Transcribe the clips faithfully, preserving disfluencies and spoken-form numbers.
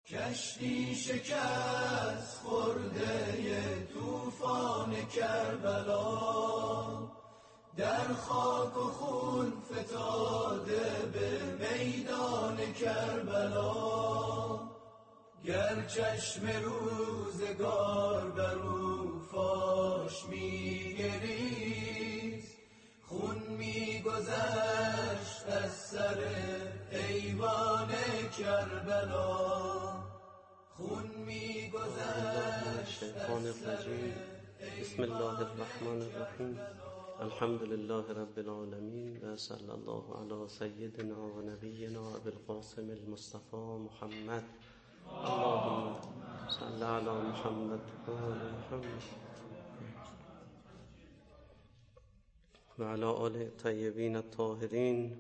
کشتی شکست خورده طوفان کربلا، در خاک و خون فتاده به میدان کربلا. گر چشم روزگار بر او فاش می‌گریست، خون می‌گذشت از سر ایوان کربلا، خون می‌گذشت از سر. بسم الله الرحمن الرحیم. الحمد لله رب العالمین و صلی الله علی سیدنا و نبینا ابی القاسم المصطفى محمد. اللهم صل علی محمد و آل محمد و علی آل طیبین الطاهرین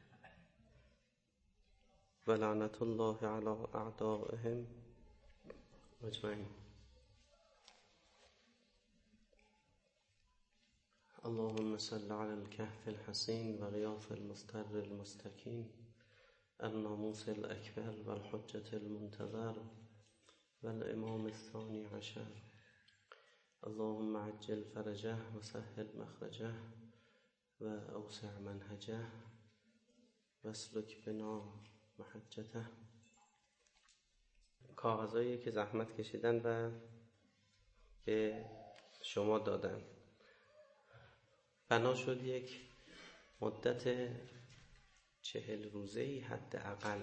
و لعنت الله علی اعدائهم اجمعین. اللهم صل على الكهف الحصين وغياث المستر المستكين الناموس الأكبر والحجة المنتظر والإمام الثاني عشر. اللهم عجل فرجه وسهل مخرجه وأوسع منهجه واسلك بنا محجته. کاغذایی که زحمت کشیدن و به شما دادن، بنا شد یک مدت چهل روزه‌ای حداقل.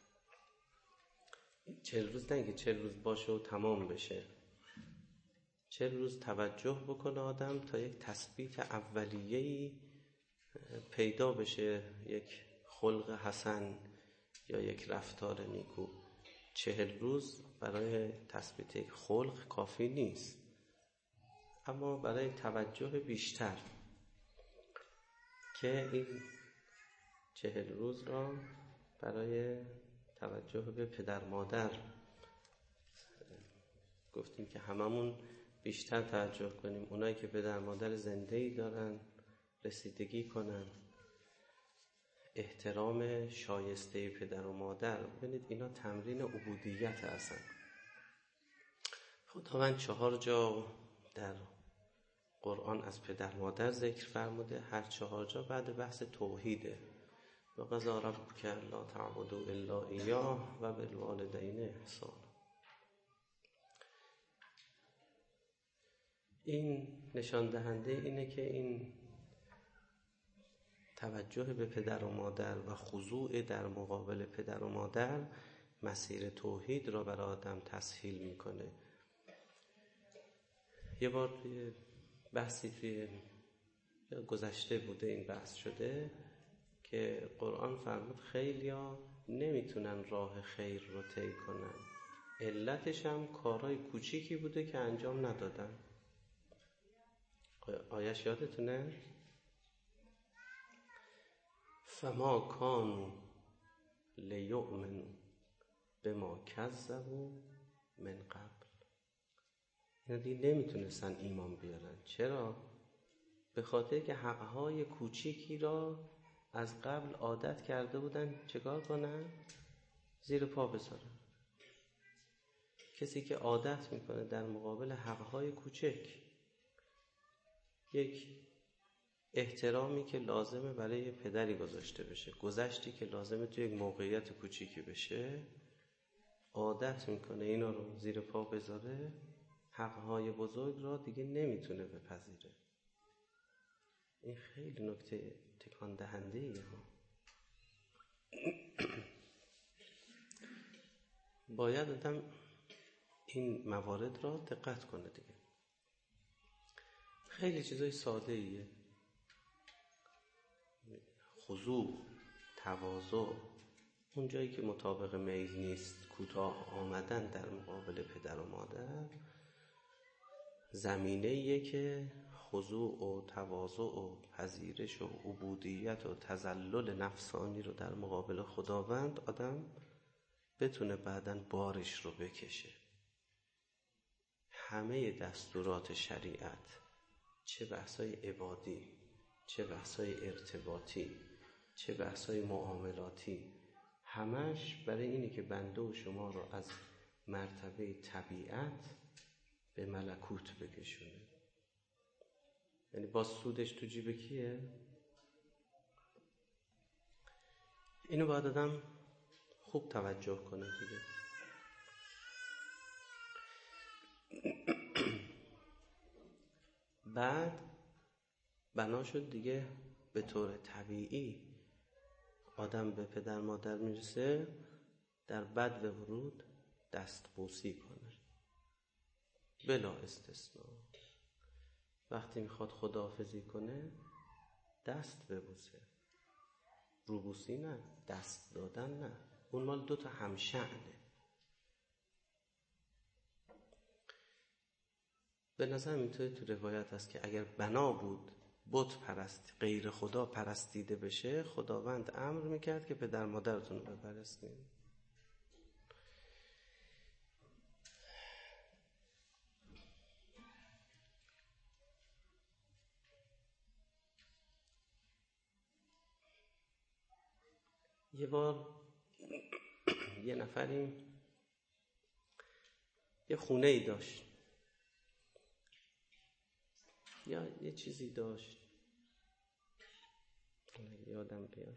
چهل روز نه که چهل روز باشه و تمام بشه، چهل روز توجه بکنه آدم تا یک تثبیت اولیه‌ای پیدا بشه، یک خلق حسن یا یک رفتار نیکو. چهل روز برای تثبیت یک خلق کافی نیست، اما برای توجه بیشتر که این چهل روز را برای توجه به پدر مادر گفتیم که هممون بیشتر توجه کنیم. اونایی که پدر مادر زنده‌ای دارن رسیدگی کنن، احترام شایسته پدر و مادر. ببینید اینا تمرین عبودیت هستن. خداوند چهار جا در قرآن از پدر مادر ذکر فرموده، هر چهار جا بعد بحث توحیده. و قضی ربک الا تعبدوا الا ایاه و بالوالدین احسانا. این نشان دهنده اینه که این توجه به پدر و مادر و خضوع در مقابل پدر و مادر مسیر توحید را برای آدم تسهیل میکنه. یه بار توی بحثی توی گذشته بوده این بحث شده که قرآن فرمود خیلیا نمیتونن راه خیر رو طی کنن، علتش هم کارهای کوچیکی بوده که انجام ندادن. آیش یادتونه؟ فما کانوا لیؤمنوا بما کذبوا من قبل. اینا دیگه نمیتونستن ایمان بیارن. چرا؟ به خاطر که حقهای کوچیکی را از قبل عادت کرده بودن چیکار کنن؟ زیر پا بذارن. کسی که عادت میکنه در مقابل حقهای کوچک، یک احترامی که لازمه برای پدری گذاشته بشه، گذشتی که لازمه توی یک موقعیت کوچیکی بشه، عادت میکنه اینا رو زیر پا بذاره، حقهای بزرگ را دیگه نمیتونه بپذیره. این خیلی نکته تکان دهنده ایه ها. باید آدم این موارد را دقت کنه دیگه. خیلی چیزای ساده ایه، خضوع، تواضع، اون جایی که مطابق میل نیست کوتاه آمدن در مقابل پدر و مادر، زمینه‌ایه که خضوع و تواضع و پذیرش و عبودیت و تذلل نفسانی رو در مقابل خداوند آدم بتونه بعداً بارش رو بکشه. همه دستورات شریعت، چه بحثای عبادی، چه بحثای ارتباطی، چه بحثای معاملاتی، همش برای اینه که بنده و شما رو از مرتبه طبیعت به ملکوت بکشونه. یعنی با سودش تو جیب کیه؟ اینو باید آدم خوب توجه کنه دیگه. بعد بنا شد دیگه به طور طبیعی آدم به پدر مادر میرسه در بدو ورود دست بوسی کنه بلا استثناء. وقتی میخواد خداحافظی کنه دست ببوسه، روبوسی نه، دست دادن نه، اون مال دوتا همشأنه. به نظر اینطوری تو روایت هست که اگر بنا بود بت پرست غیر خدا پرستیده بشه، خداوند امر میکرد که پدر مادرتون رو بپرستین. یه بار یه نفری یه خونه ای داشت یا یه چیزی داشت، یادم بیاد،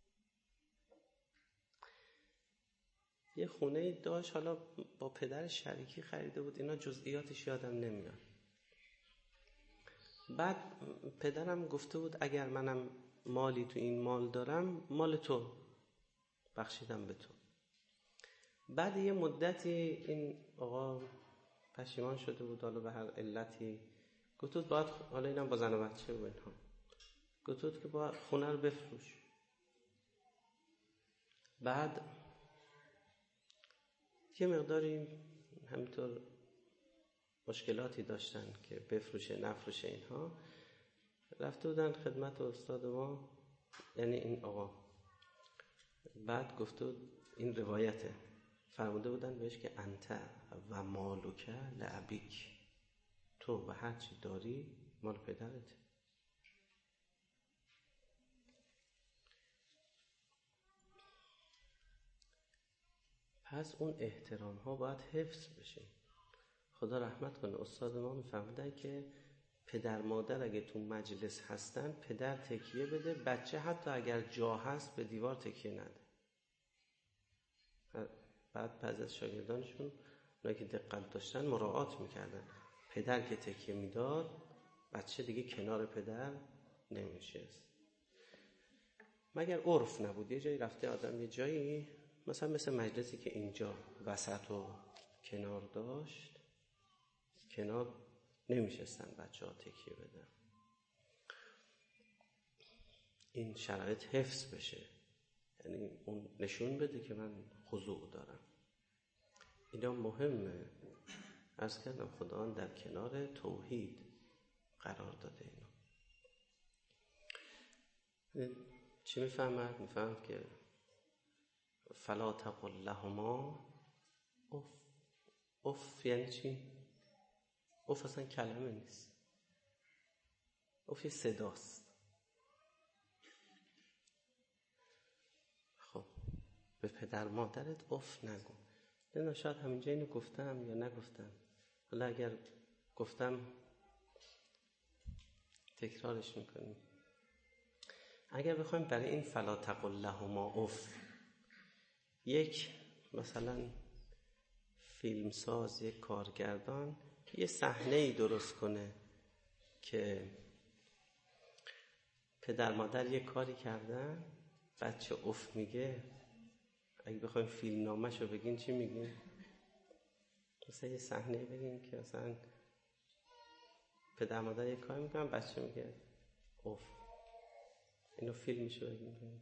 یه خونه ای داشت، حالا با پدر شریکی خریده بود، اینا جزئیاتش یادم نمیاد. بعد پدرم گفته بود اگر منم مالی تو این مال دارم مال تو، بخشیدم به تو. بعد یه مدتی این آقا پشیمان شده بود، حالا به هر علتی گفت بود باید، حالا اینم با زن و بچه بود اینها، گفت بود که باید خونه رو بفروش. بعد یه مقداری همینطور مشکلاتی داشتن که بفروشه نفروشه اینها، رفته بودن خدمت استاد ما، یعنی این آقا. بعد گفته بود این روایته، فرموده بودن بهش که انت و مالک لابیک، تو و هر چی داری مال پدرته. پس اون احترام ها باید حفظ بشه. خدا رحمت کنه استاد ما میفهمیدن که پدر مادر اگه تو مجلس هستن پدر تکیه بده، بچه حتی اگر جا هست به دیوار تکیه نده. بعد بعضی از شاگردانشون اونایی که دقت داشتن مراعات میکردن، پدر که تکیه میداد بچه دیگه کنار پدر نمیشست، مگر عرف نبود. یه جایی رفته آدم یه جایی مثلا مثل مجلسی که اینجا وسط و کنار داشت، کنار نمیشستن بچه ها تکیه بدن. این شرایط حفظ بشه، یعنی اون نشون بده که من خضوع دارم. اینا مهمه. عرض کردم خداوند در کنار توحید قرار داده اینو. چی میفهمد؟ میفهمد که فلا تقل لهما اف. اف یعنی چی؟ اف اصلا کلمه نیست، اف یه صداست. خب به پدر مادرت اف نگو. نه شاید همینجا اینو گفتم یا نگفتم، حالا اگر گفتم تکرارش میکنیم. اگر بخوایم برای این فلا تقل لهما اف، یک مثلا فیلمساز، یک کارگردان یه صحنه‌ای درست کنه که پدر مادر یه کاری کردن، بچه اف میگه، اگه بخوایم فیلم نامش رو بگین چی میگین؟ مثلا یه صحنه بگین که مثلا پدر مادر یه کاری میکنن، بچه میگه اف. اینو فیلمشو بگین.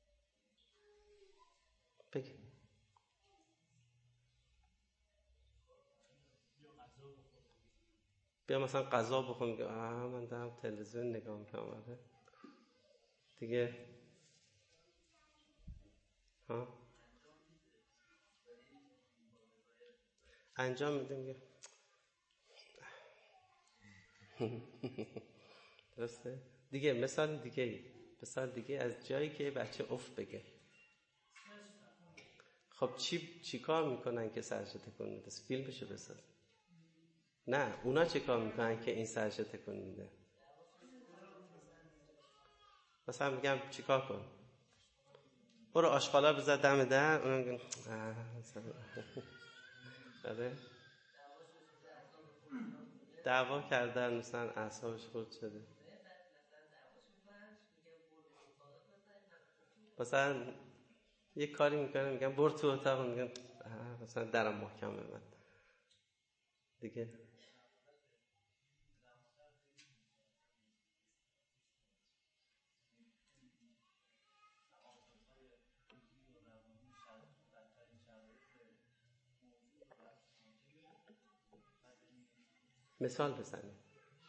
بگین. بیا مثلا غذا بخور، میگه آه من دارم تلویزیون نگاه میکنم دیگه. ها انجام میده، میگه درسته دیگه. مثال دیگه مثال دیگه از جایی که بچه اف بگه. خب چی چی کار میکنن که سرش تکون میده؟ فیلمشو بساز. نه اونا چی کار میکنن که این سرش تکون میده؟ مثلا میگم چی کار کن؟ برو آشغالا بذار دم در. اون میگن آره دعوا کردن، مثلا اعصابش خورد شده. مثلا یه کاری میکنه میگم برو تو اتاق، میگم مثلا درم محکم ببند دیگه. مثال بزنید.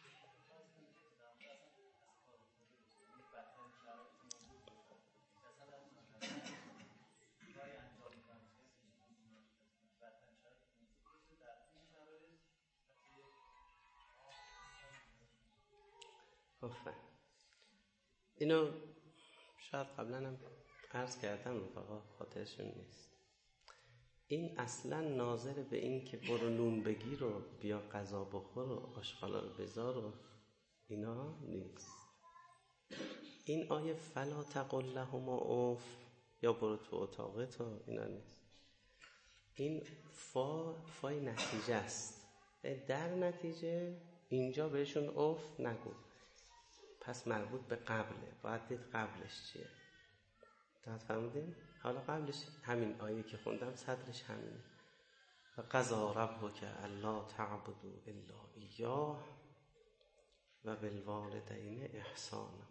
آفرین. اینو شاید قبلا هم عرض کردم رفقا، خاطرشون نیست. این اصلا ناظر به این که برو نون بگیر و بیا غذا بخور و آشغالا رو بذار و اینا نیست. این آیه فلا تقل لهما اف یا برو تو اتاقت و اینا نیست. این فا فای نتیجه است. در نتیجه اینجا بهشون اف نگو. پس مربوط به قبله، باید دید قبلش چیه. تا فهمیدین؟ حالا قبلش همین آیه که خوندم صدرش همینه. و قضا ربک الا تعبدوا الا ایاه و بالوالدین احسانا.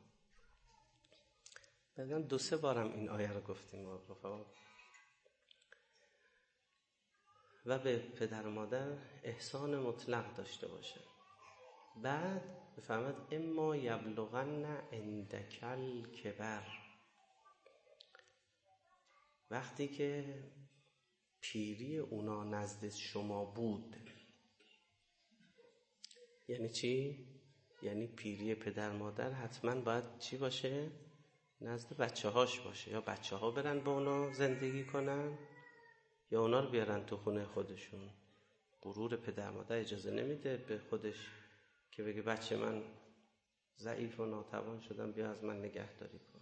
بعدم دو سه بارم این آیه رو گفتیم رفقا. و به پدر و مادر احسان مطلق داشته باشه. بعد بفهمد اما یبلغن عندک الکبر، وقتی که پیری اونا نزد شما بود. یعنی چی؟ یعنی پیری پدر مادر حتما باید چی باشه؟ نزد بچه هاش باشه، یا بچه ها برن با اونا زندگی کنن یا اونا رو بیارن تو خونه خودشون. غرور پدر مادر اجازه نمیده به خودش که بگه بچه من ضعیف و ناتوان شدم بیا از من نگهداری کن.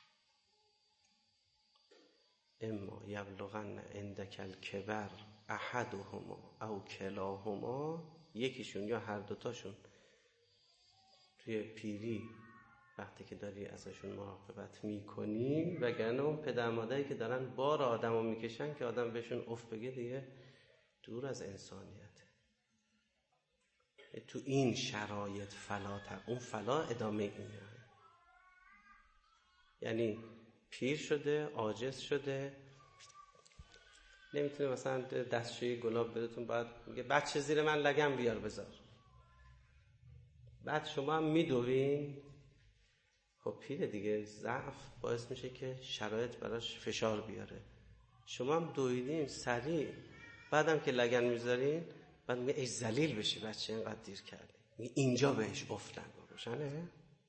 اما یبلغن عندک الکبر احدهما او کلاهما، یکیشون یا هر دوتاشون توی پیری وقتی که داری ازشون مراقبت میکنی، وگرنه اون پدر مادری که دارن بار آدمو میکشن که آدم بهشون اف بگه دیگه دور از انسانیت. تو این شرایط فلا تر، اون فلا ادامه اینه. یعنی پیر شده، عاجز شده، نمیتونه مثلا دستشویی گلاب بدتون، باید میگه بچه زیر من لگم بیار بذار. بعد شما هم میدوین. خب پیره دیگه، ضعف باعث میشه که شرایط براش فشار بیاره. شما هم دویدین سریع، بعدم که لگن میذارین بعد میگه ای ذلیل بشی بچه اینقدر دیر کردی. اینجا بهش افت نگو. روشنه؟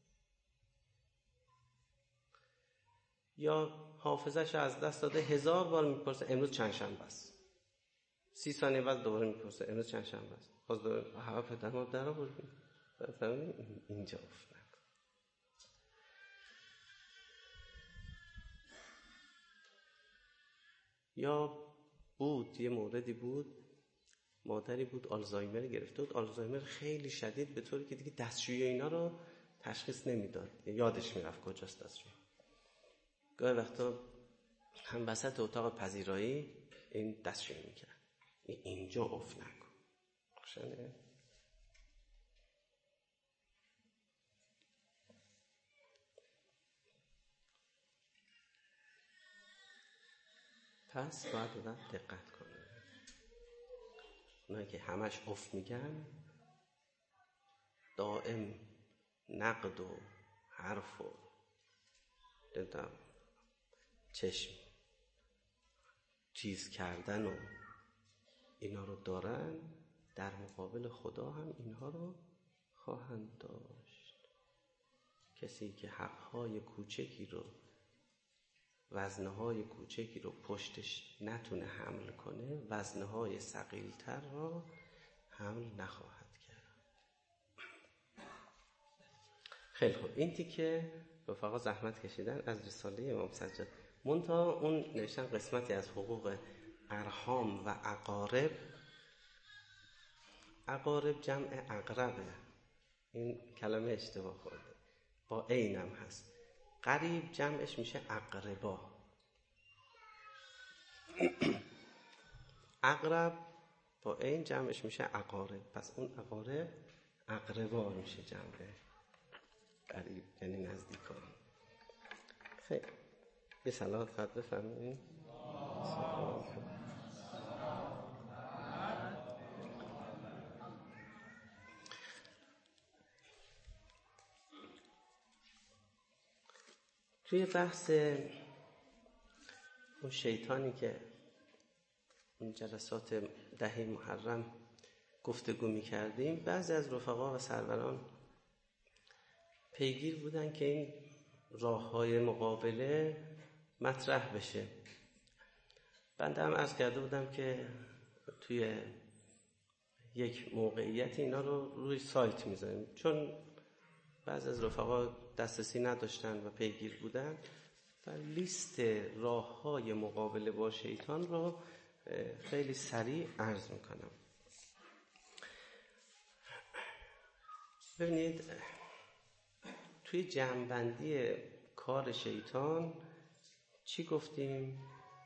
یا حافظش از دست داده، هزار بار میپرسه امروز چند شنبه است. سی ثانیه بعد دوباره میپرسه امروز چند شنبه است. باز دوباره هوا پدر ما در آوردیم. فهمیدین؟ اینجا افت نگو. یا بود یه موردی بود، مادری بود آلزایمر گرفته بود، آلزایمر خیلی شدید، به طوری که دیگه دستشویی اینا رو تشخیص نمیداد، یادش میرفت کجاست دستشویی. گاهی وقتا هم وسط اتاق پذیرایی این دستشویی میکرد. اینجا افت نکن. روشنه؟ پس باید آدم دقت کنه. اونایی که همش افت میگن، دائم نقد و حرف و دیدم چشم چیز کردن و اینا رو دارن، در مقابل خدا هم اینها رو خواهند داشت. کسی که حقهای کوچکی رو وزنهای کوچکی رو پشتش نتونه حمل کنه، وزنهای ثقیل‌تر رو حمل نخواهد کرد. خیلی خوب، این تیکه رفقا زحمت کشیدن از رساله امام سجاد. منتها اون نوشتن قسمتی از حقوق ارحام و اقارب. اقارب جمع اقربه، این کلمه اشتباه خورده، با عینم هست. قریب جمعش میشه اقربا. اقرب با عین جمعش میشه اقارب، پس اون اقارب اقربا میشه جمع قریب، یعنی نزدیکان. خیلی یه صلوات خواهد بفرمایید. توی بحث اون شیطانی که اون جلسات دهه محرم گفتگو می کردیم، بعضی از رفقا و سروران پیگیر بودن که این راه‌های مقابله مطرح بشه. بنده هم عرض کرده بودم که توی یک موقعیت اینا رو روی سایت میذاریم، چون بعضی از رفقا دسترسی نداشتن و پیگیر بودن و لیست راه‌های مقابله با شیطان رو خیلی سریع عرض میکنم. ببینید توی جمع‌بندی کار شیطان چی گفتیم؟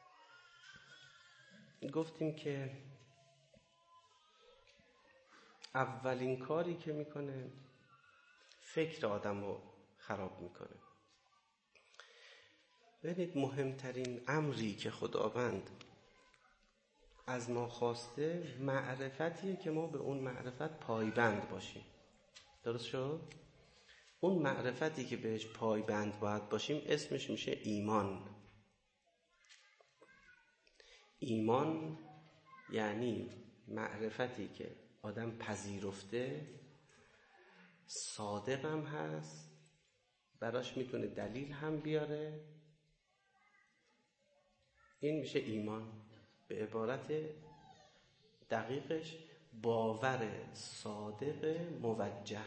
گفتیم که اولین کاری که میکنه فکر آدم رو خراب میکنه. ببینید مهمترین امری که خداوند از ما خواسته معرفتیه که ما به اون معرفت پایبند باشیم. درست شد؟ اون معرفتی که بهش پایبند باید باشیم اسمش میشه ایمان. ایمان یعنی معرفتی که آدم پذیرفته، صادق هم هست، براش میتونه دلیل هم بیاره. این میشه ایمان. به عبارت دقیقش باور صادق موجه.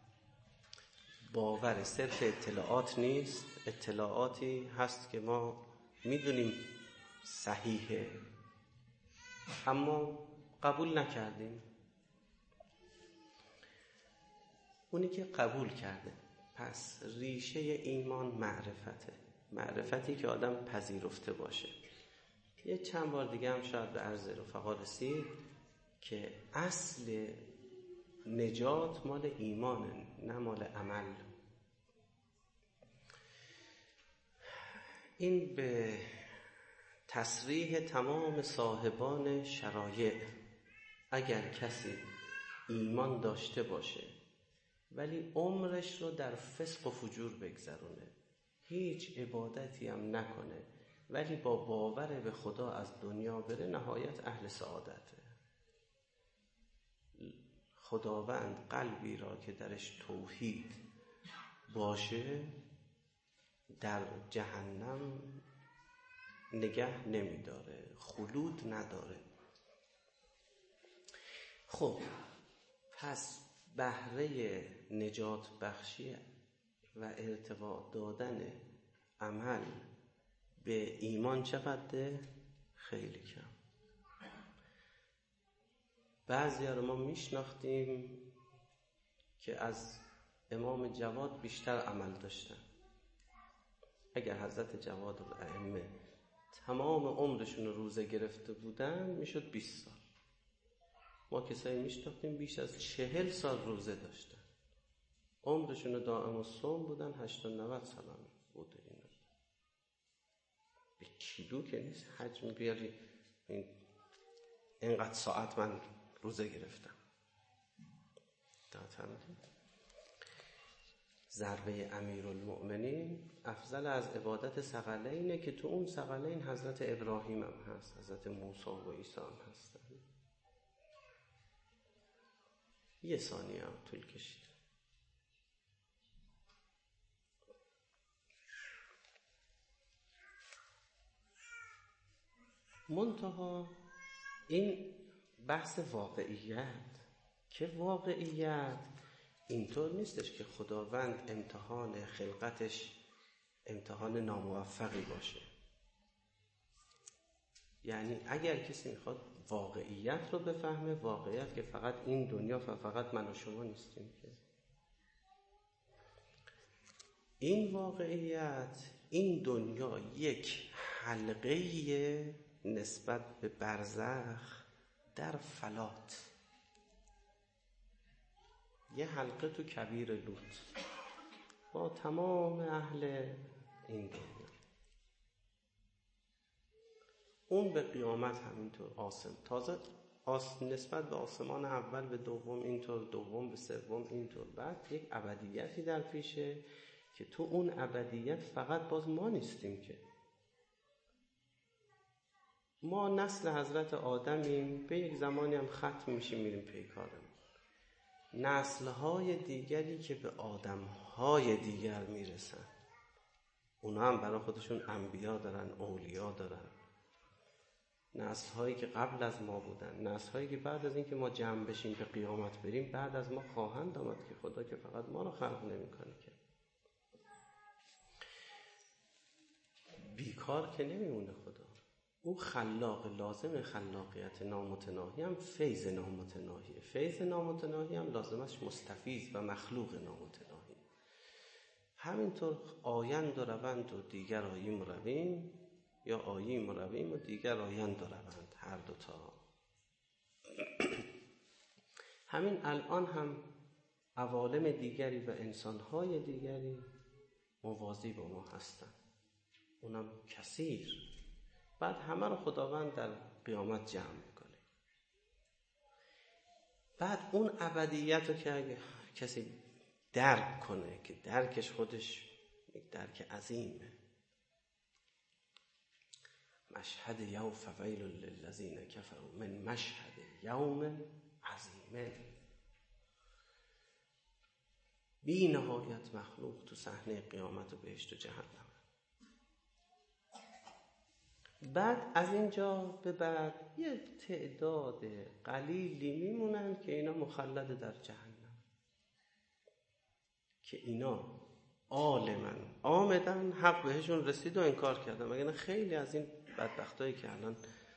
باور صرف اطلاعات نیست، اطلاعاتی هست که ما میدونیم صحیحه اما قبول نکردیم. اونی که قبول کرده، پس ریشه ایمان معرفته، معرفتی که آدم پذیرفته باشه. یه چند بار دیگه هم شاید به عرض رفقا رسید که اصل نجات مال ایمانه، نه مال عمل. این به تصریح تمام صاحبان شرایع، اگر کسی ایمان داشته باشه ولی عمرش رو در فسق و فجور بگذرونه، هیچ عبادتی هم نکنه ولی با باور به خدا از دنیا بره، نهایت اهل سعادته. خداوند قلبی را که درش توحید باشه در جهنم نگه نمیداره، خلود نداره. خب پس بهره نجات بخشی و ارتقا دادن عمل به ایمان چقدره؟ خیلی کم. بعضی ها رو ما میشناختیم که از امام جواد بیشتر عمل داشتن. اگر حضرت جواد الائمه تمام عمرشون رو روزه گرفته بودن میشد بیست سال. ما کسایی میشناختیم بیش از چهل سال روزه داشتن، عمرشون رو دائم الصوم بودن، هشتاد نود سال هم بوده. اینا به کیلو که نیست، حجم بیاری این اینقدر ساعت من روزه گرفتم. داتم ضربه امیرالمؤمنین افضل از عبادت ثقلینه که تو اون ثقلین حضرت ابراهیم هم هست، حضرت موسی و عیسی هم هستن. یه ثانیه هم طول کشید. منتها این بحث واقعیت که واقعیت اینطور نیستش که خداوند امتحان خلقتش امتحان ناموفقی باشه. یعنی اگر کسی میخواد واقعیت رو بفهمه، واقعیت که فقط این دنیا و فقط من و شما نیستیم، که این واقعیت، این دنیا یک حلقه نسبت به برزخ در فلات، یه حلقه تو کبیر لوط با تمام اهل این دنیا. اون به قیامت همینطور آسم تازه آس نسبت به آسمان اول به دوم اینطور، دوم به سوم اینطور، بعد یک ابدیتی در پیشه که تو اون ابدیت فقط باز ما نیستیم، که ما نسل حضرت آدمیم، به یک زمانی هم ختم میشیم میریم پیکارمون. نسل‌های دیگری که به آدم‌های دیگر میرسن، اونا هم برای خودشون انبیا دارن، اولیا دارن. نسل‌هایی که قبل از ما بودن، نسل‌هایی که بعد از این که ما جمع بشیم به قیامت بریم بعد از ما خواهند آمد، که خدا که فقط ما رو خلق نمی‌کنه، که بیکار که نمیمونه خدا. او خلاق، لازم خلاقیت نامتناهی هم فیض نامتناهیه. فیض نامتناهی هم لازمش مستفیض و مخلوق نامتناهی. همینطور آیند و روند و دیگر آییم و رویم، یا آییم و رویم و دیگر آیند و روند، هر دوتا. همین الان هم عوالم دیگری و انسانهای دیگری موازی با ما هستن، اونم کثیر. بعد همه رو خداوند در قیامت جمع میکنه. بعد اون ابدیت رو که اگه کسی درک کنه، که درکش خودش یک درک عظیمه، مشهد یوم فویل للذین کفروا من مشهد یوم عظیم، بی نهایت مخلوق تو صحنه قیامت و بهشت و جهنم. بعد از اینجا به بعد یه تعداد قلیلی میمونن که اینا مخلد در جهنم، که اینا عالمن آمدن، حق بهشون رسید و انکار کردن. مگر خیلی از این بدبختایی که الان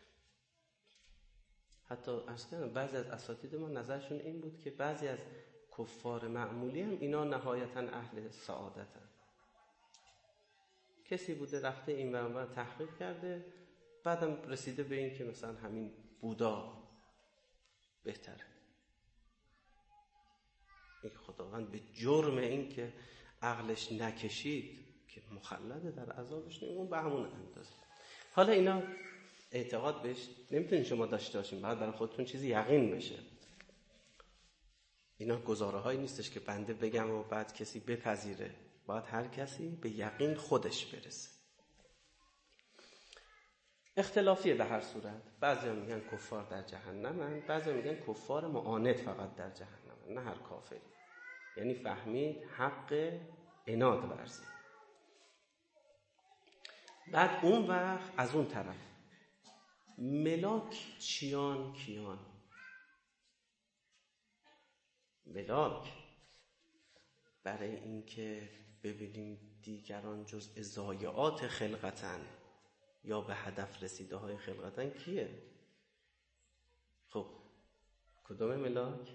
حتی اصلا بعضی از اساتید ما نظرشون این بود که بعضی از کفار معمولی هم اینا نهایتا اهل سعادتن. کسی بوده رفته این ور تحقیق کرده، بعدم رسیده به این که مثلا همین بودا بهتره. این خداوند به جرم این که عقلش نکشید که مخلده در عذابش، اون به همون اندازه. حالا اینا اعتقاد بهش نمیتونین شما داشته باشین، بعد برای خودتون چیزی یقین بشه. اینا گزاره هایی نیستش که بنده بگم و بعد کسی بپذیره، باید هر کسی به یقین خودش برسه. اختلافیه به هر صورت. بعضی هم میگن کفار در جهنمن، بعضی هم میگن کفار معاند فقط در جهنمن، نه هر کافری. یعنی فهمید حق عناد ورزید. بعد اون وقت از اون طرف ملاک چیان کیان. ملاک برای اینکه ببینیم دیگران جزء ضایعات خلقتن یا به هدف رسیده های خلقتن کیه؟ خب کدوم ملاک؟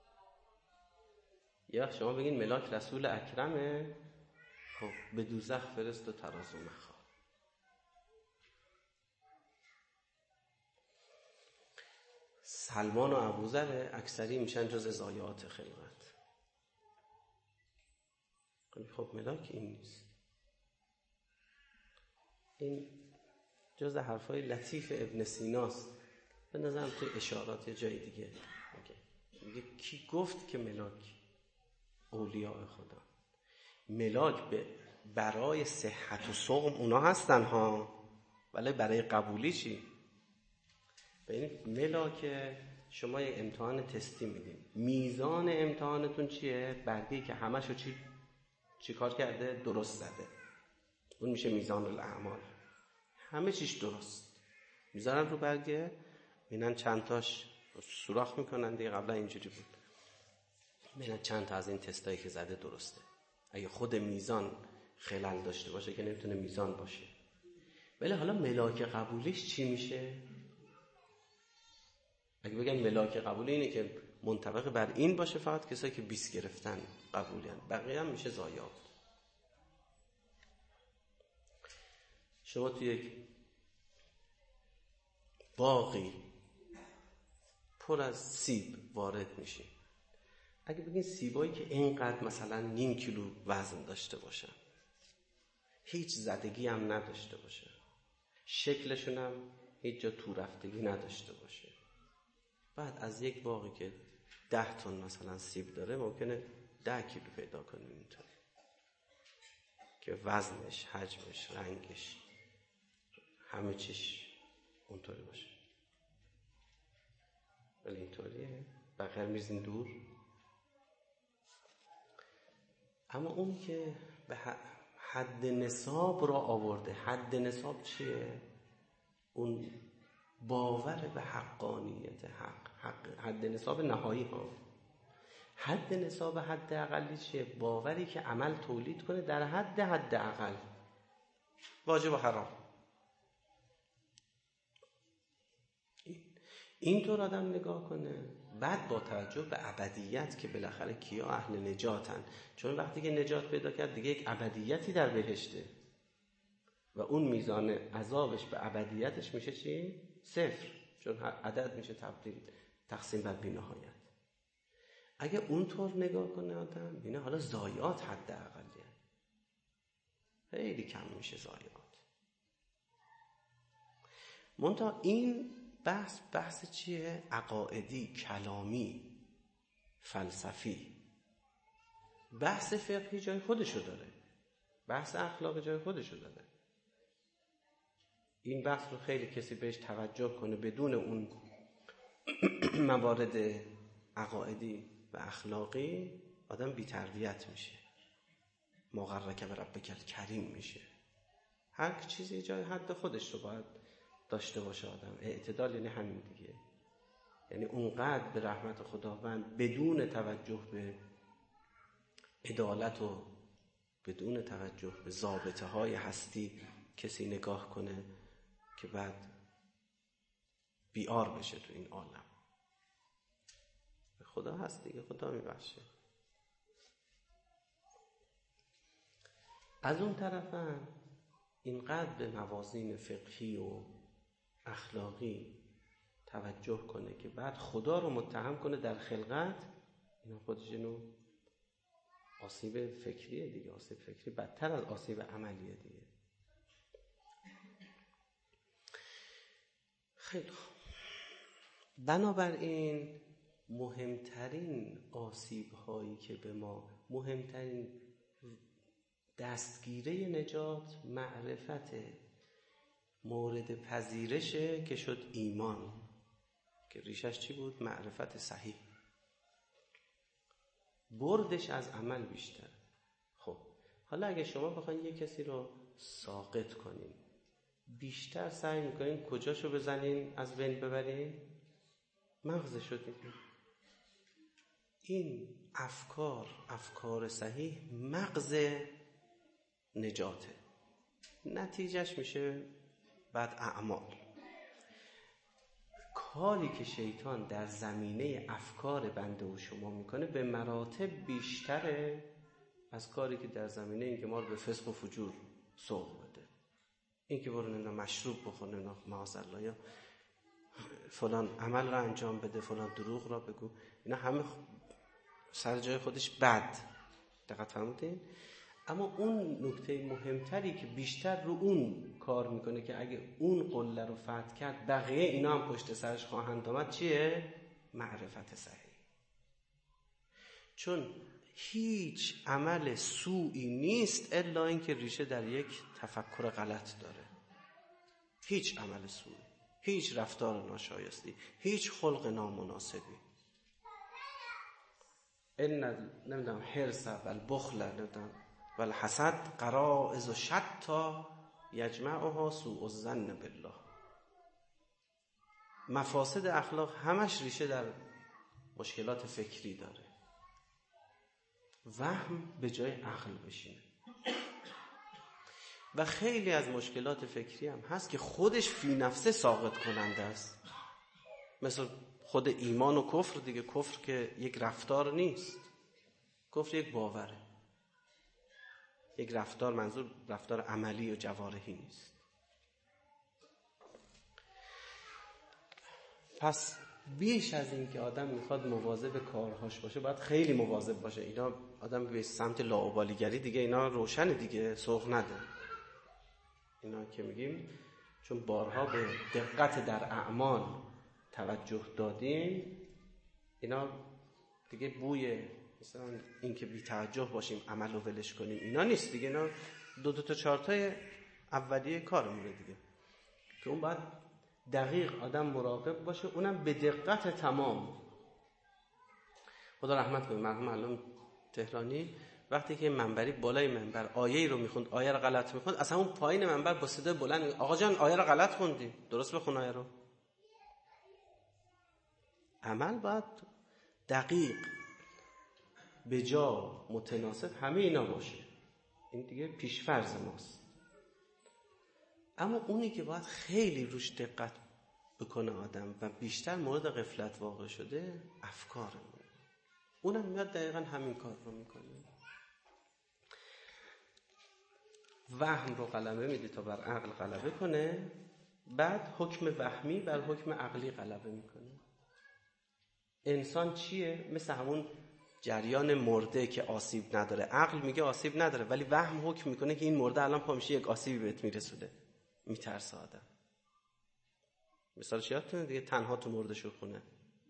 یا شما بگین ملاک رسول اکرمه، خب به دوزخ فرست و ترازو مخواه. سلمان و ابوذر اکثری میشن جز ضایعات خلقت. خب ملاک این نیست. این جز حرفای لطیف ابن سیناست، به نظرم توی اشارات جای دیگه میگه کی گفت که ملاک اولیاء خدا. ملاک به برای صحت و سقم اونا هستن ها، ولی برای قبولی چی؟ ببینید ملاک شما یک امتحان تستی میدین، میزان امتحانتون چیه؟ برگه‌ای که همشو چی چی کار کرده؟ درست زده. اون میشه میزان الاعمال، همه چیش درست. میذارن رو برگه، میبینن چند تاش سوراخ میکنن دیگه، قبلا اینجوری بود، میبینن چند تا از این تستایی که زده درسته. اگه خود میزان خلل داشته باشه که نمیتونه میزان باشه. ولی حالا ملاک قبولیش چی میشه؟ اگه بگن ملاک قبولی اینه که منطبق بر این باشه، فقط کسایی که بیست گرفتن قبولن، بقیه هم میشه ضایعات. شما توی یک باغی پر از سیب وارد میشین، اگه بگین سیبایی که اینقدر مثلا نیم کیلو وزن داشته باشن، هیچ زدگی هم نداشته باشه، شکلشون هم هیچ جا تو رفتگی نداشته باشه، بعد از یک باغی که ده تن مثلا سیب داره ممکنه ده کیلو پیدا کنیم اینطوری که وزنش، حجمش، رنگش، همه چیش اونطوری باشه. ولی اینطوریه، بقیه میزین دور. اما اون که به حد نصاب را آورده، حد نصاب چیه؟ اون باور به حقانیت حق، حق حد نصاب نهایی ها. حد نصاب حد اقلی چیه؟ باوری که عمل تولید کنه در حد حد اقل، واجب و حرام. اینطور آدم نگاه کنه، بعد با توجه به ابدیت که بالاخره کیا اهل نجاتن، چون وقتی که نجات پیدا کرد دیگه یک ابدیتی در بهشته و اون میزان عذابش به ابدیتش میشه چی؟ صفر، چون عدد میشه تبدیل تقسیم بر بی‌نهایت. اگه اونطور نگاه کنه آدم بینه حالا ضایعات حد اقلیه، خیلی کم میشه ضایعات. منتها این بحث بحث چیه؟ عقائدی، کلامی، فلسفی. بحث فقهی جای خودشو داره، بحث اخلاقی جای خودشو داره. این بحث رو خیلی کسی بهش توجه کنه، بدون اون موارد عقائدی و اخلاقی آدم بی تربیت میشه، مغرک بربک الکریم میشه. هر چیزی جای حد خودش رو باید داشته باشه آدم. اعتدال یعنی همین دیگه، یعنی اونقدر به رحمت خداوند بدون توجه به عدالت و بدون توجه به ضابطه های هستی کسی نگاه کنه که بعد بیار بشه تو این عالم. خدا هست دیگه، خدا میبخشه. از اون طرف هم اینقدر به موازین فقهی و اخلاقی توجه کنه که بعد خدا رو متهم کنه در خلقت، اینا خودش اینو آسیب فکریه دیگه. آسیب فکری بدتر از آسیب عملیه دیگه. خیلی خوب. بنابراین مهمترین آسیب هایی که به ما، مهمترین دستگیره نجات معرفت مورد پذیرشه که شد ایمان، که ریشش چی بود؟ معرفت صحیح. بردش از عمل بیشتر. خب حالا اگه شما بخواید یک کسی رو ساقط کنین، بیشتر سعی میکنین کجاشو بزنین از بین ببرین؟ مغزشو دیگه. این افکار، افکار صحیح مغز نجاته، نتیجهش میشه بعد اعمال. کاری که شیطان در زمینه افکار بنده و شما میکنه به مراتب بیشتره از کاری که در زمینه این که ما رو به فسق و فجور سوق بده. این که برو نمیدونم مشروب بخونه، نه معاذالله، یا فلان عمل را انجام بده، فلان دروغ را بگو، اینا همه سر جای خودش بد. دقت فرمودین؟ اما اون نکته مهمتری که بیشتر رو اون کار میکنه که اگه اون قله رو فتح کرد بقیه اینا هم پشت سرش خواهند آمد، چیه؟ معرفت صحیح. چون هیچ عمل سوئی نیست الا اینکه ریشه در یک تفکر غلط داره. هیچ عمل سوئی، هیچ رفتار ناشایستی، هیچ خلق نامناسبی. این نمیدونم حرص و البخل نمیدونم و الحسد قرائز و شتا یجمعها سوء الظن بالله. مفاسد اخلاق همش ریشه در مشکلات فکری داره. وهم به جای عقل بشینه. و خیلی از مشکلات فکری هم هست که خودش فی نفسه ساقط کننده است، مثل خود ایمان و کفر دیگه. کفر که یک رفتار نیست، کفر یک باوره. یک رفتار، منظور رفتار عملی و جوارحی نیست. پس بیش از این که آدم میخواد مواظب کارهاش باشه، باید خیلی مواظب باشه. اینا آدم به سمت لاابالیگری دیگه، اینا روشن دیگه، سوق نده. اینا که میگیم چون بارها به دقت در اعمال توجه دادیم، اینا دیگه بوی مثلا این که بی توجه باشیم عمل رو ولش کنیم اینا نیست دیگه. اینا دو دو تا چهار تای اولیه کارمونه دیگه، که اون باید دقیق آدم مراقب باشه، اونم به دقت تمام. خدا رحمت کنه مرحوم علامه تهرانی، وقتی که منبری بالای منبر آیه رو میخوند، آیه رو غلط میخوند، اصلا اون پایین منبر با صدای بلند آقا جان آیه رو غلط خوندی، درست بخون آیه رو. عمل باید دقیق، به جا، متناسب، همه اینا باشه. این دیگه پیش‌فرض ماست. اما اونی که باید خیلی روش دقت بکنه آدم و بیشتر مورد غفلت واقع شده، افکارمون. اونم میاد دقیقا همین کار رو میکنه. وهم رو غلبه میده تا بر عقل غلبه کنه، بعد حکم وهمی بر حکم عقلی غلبه میکنه. انسان چیه؟ مثل همون جریان مرده که آسیب نداره. عقل میگه آسیب نداره، ولی وهم حکم میکنه که این مرده الان پا میشه یک آسیبی بهت میرسونه. میترسه آدم. مثالش یادتونه دیگه، تنها تو مرده شوخونه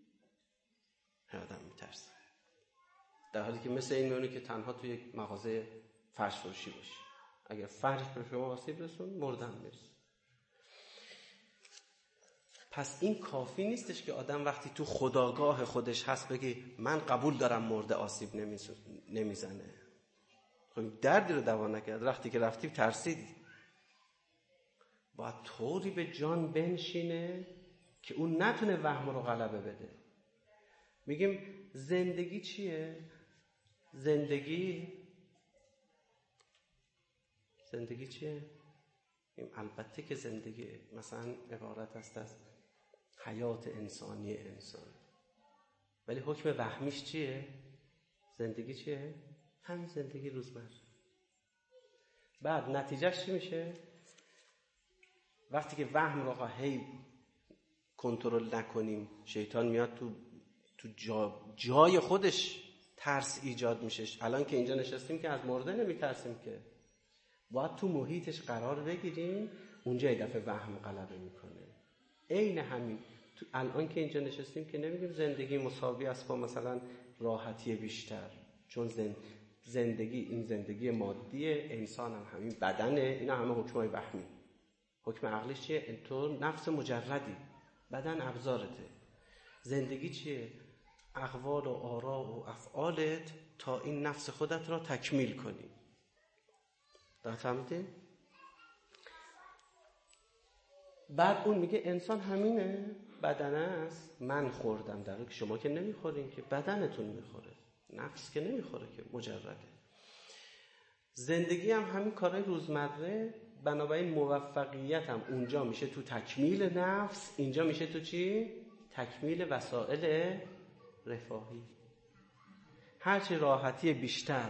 آدم میترسه، در حالی که مثل این میمونه که تنها تو یک مغازه فرش فروشی باشی، اگر فرش به شما آسیب رسون مردن میرسه. پس این کافی نیستش که آدم وقتی تو خودآگاه خودش هست بگه من قبول دارم مرده آسیب نمیزنه. خب دردی رو دوا نکرد، وقتی که رفتی ترسیدی. باید طوری به جان بنشینه که اون نتونه وهم رو غلبه بده. میگیم زندگی چیه؟ زندگی زندگی چیه؟ البته که زندگی مثلا عبارت است از حیات انسانی انسان، ولی حکم وهمیش چیه؟ زندگی چیه؟ همین زندگی روزمره. بعد نتیجهش چی میشه؟ وقتی که وهم رو هی کنترل نکنیم، شیطان میاد تو تو جا جای خودش ترس ایجاد میشه. الان که اینجا نشستیم که از مرده نمیترسیم که، باید تو محیطش قرار بگیریم، اونجا یه دفعه وهم غلبه میکنه. عین همین تو الان که اینجا نشستیم که نمیگیم زندگی مساوی است با مثلا راحتی بیشتر، چون زندگی این زندگی مادیه، انسان هم همین بدنه، اینا همه حکمای وهمی. حکم عقلیش چیه؟ تو نفس مجردی، بدن ابزارته. زندگی چیه؟ اقوال و آرا و افعالت تا این نفس خودت را تکمیل کنی. درست فهمیدی؟ بعد اون میگه انسان همینه، بدنه است. من خوردم، در حالی که شما که نمیخورین که، بدنتون میخوره، نفس که نمیخوره که، مجرده. زندگی هم همین کارهای روزمره، بنابراین موفقیت هم اونجا میشه تو تکمیل نفس، اینجا میشه تو چی؟ تکمیل وسائل رفاهی. هرچی راحتی بیشتر،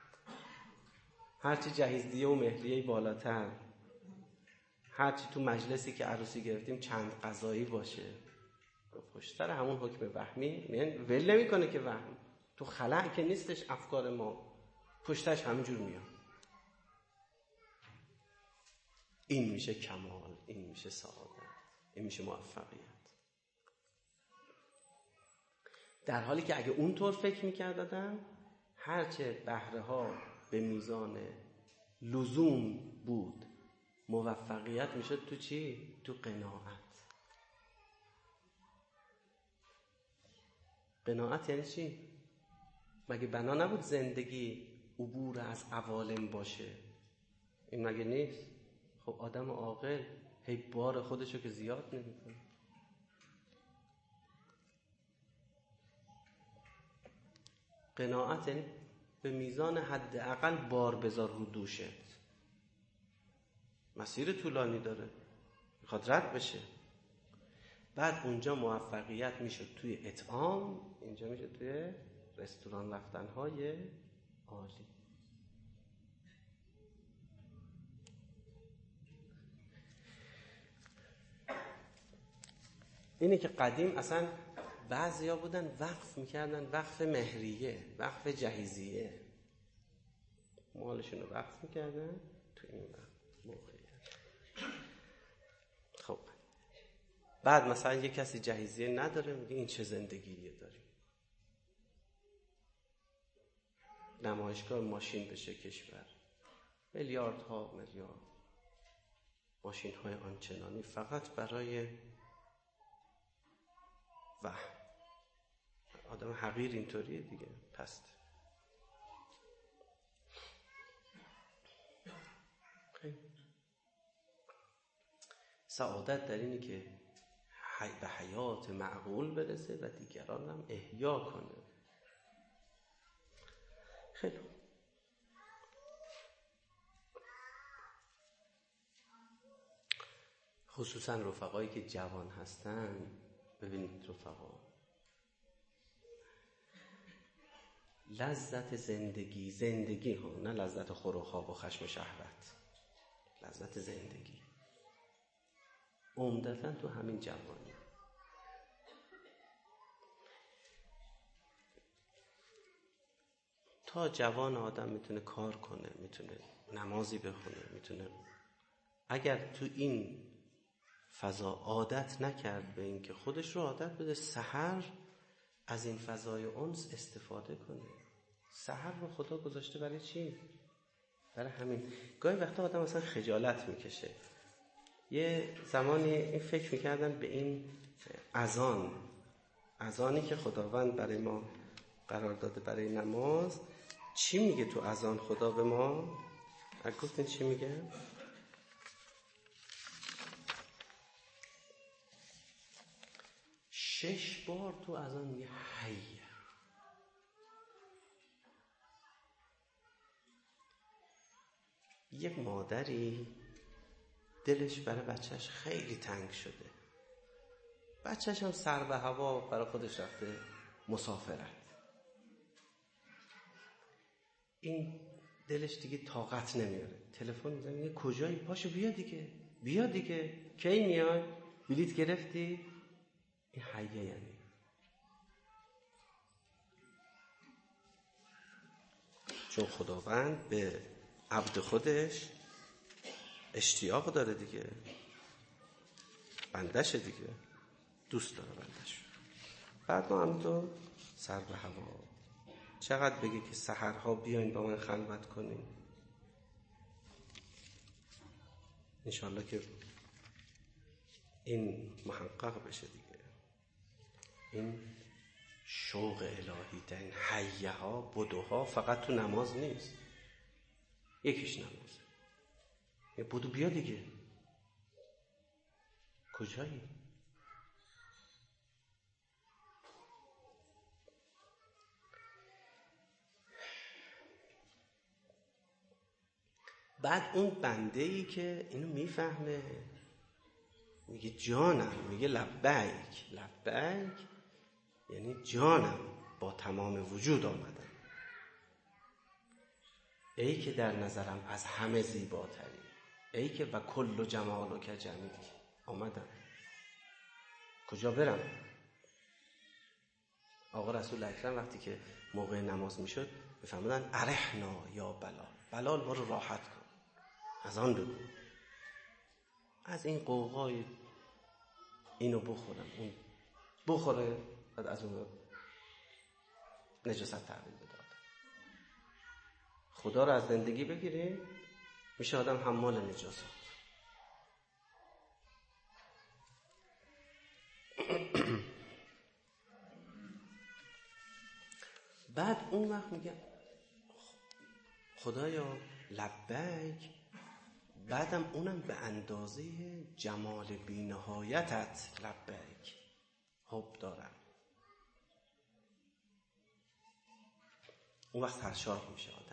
هرچی جهیزیه و مهریه بالاتر، هرچی تو مجلسی که عروسی گرفتیم چند غذایی باشه، پشت سر همون حکم وهمی یعنی ول نمی‌کنه که وهم تو خلأ که نیستش. افکار ما پشتش همینجور میاد. این میشه کمال، این میشه سعادت، این میشه موفقیت. در حالی که اگه اونطور فکر میکرد آدم، هرچه بهره ها به میزان لزوم بود، موفقیت میشه تو چی؟ تو قناعت. قناعت یعنی چی؟ مگه بنا نبود زندگی عبور از عوالم باشه؟ این مگه نیست؟ خب آدم عاقل هی بار خودشو که زیاد نمیکنه. قناعت یعنی به میزان حداقل بار بذار رو دوشت. مسیر طولانی داره، میخواد رد بشه. بعد اونجا موفقیت میشه توی اطعام، اینجا میشه توی رستوران رفتن‌های عالی. اینه که قدیم اصلا بعضیا بودن وقف میکردن، وقف مهریه، وقف جهیزیه، مالشون رو وقف میکردن تو این موقعیت. خب بعد مثلا یه کسی جهیزیه نداره، میگه این چه زندگیه داریم. نمایشگاه ماشین بشه کشور، میلیاردها میلیارد ماشین های آنچنانی فقط برای وهم. آدم حقیر اینطوریه دیگه، پست. سعادت در اینه که به حیات معقول برسه و دیگران هم احیا کنه. خیلی خصوصا رفقایی که جوان هستن، ببینید رفقا، لذت زندگی، زندگی ها، نه لذت خور و خواب و خشم و شهوت، لذت زندگی عمدتاً تو همین جوانی. تا جوان آدم میتونه کار کنه، میتونه نمازی بخونه، میتونه، اگر تو این فضا عادت نکرد به این که خودش رو عادت بده سحر از این فضای انس استفاده کنه. سحر رو خدا گذاشته برای چی؟ برای همین. گاهی وقتا آدم مثلا خجالت میکشه. یه زمانی این فکر میکردم به این اذان، اذانی که خداوند برای ما قرار داده برای نماز، چی میگه تو اذان خدا به ما؟ اگه گفتین چی میگه؟ شش بار تو اذان میگه حی. یک مادری دلش برای بچهش خیلی تنگ شده، بچهش هم سر به هوا برای خودش رفته مسافرت، این دلش دیگه طاقت نمیاره، تلفن میزنه میگه کجایی؟ پاشو بیا دیگه، بیا دیگه، کی میای؟ بلیط گرفتی؟ این حیه یعنی چون خداوند به عبد خودش اشتیاق داره دیگه، بندش دیگه، دوست داره بندش. بعد ما همینطور سر به هوا، چقدر بگه که سحرها بیاین با من خلوت کنین، انشالله که این محقق بشه دیگه. این شوق الهی در این حیه ها بدوها فقط تو نماز نیست، یکیش نمازه. یه بدو بیا دیگه، کجایی؟ بعد اون بنده ای که اینو میفهمه میگه جانم، میگه لبیک، لبیک یعنی جانم، با تمام وجود آمدم، ای که در نظرم از همه زیباتری، ای که و کل جمال که جمیل، آمدم. کجا برم؟ آقا رسول اکرم وقتی که موقع نماز میشد میفهمدن ارحنا یا بلال، بلال ما رو راحت کن، از آن بگو، از این قوقای اینو بخورم اون بخوره، بعد از اون نجاست تحویل بده. خدا رو از زندگی بگیریم میشه آدم حمال نجاست. بعد اون وقت میگه خدایا لبیک، بعدم اونم به اندازه جمال بی‌نهایتت لبیک حب دارم. اون وقت سرشار میشه آدم.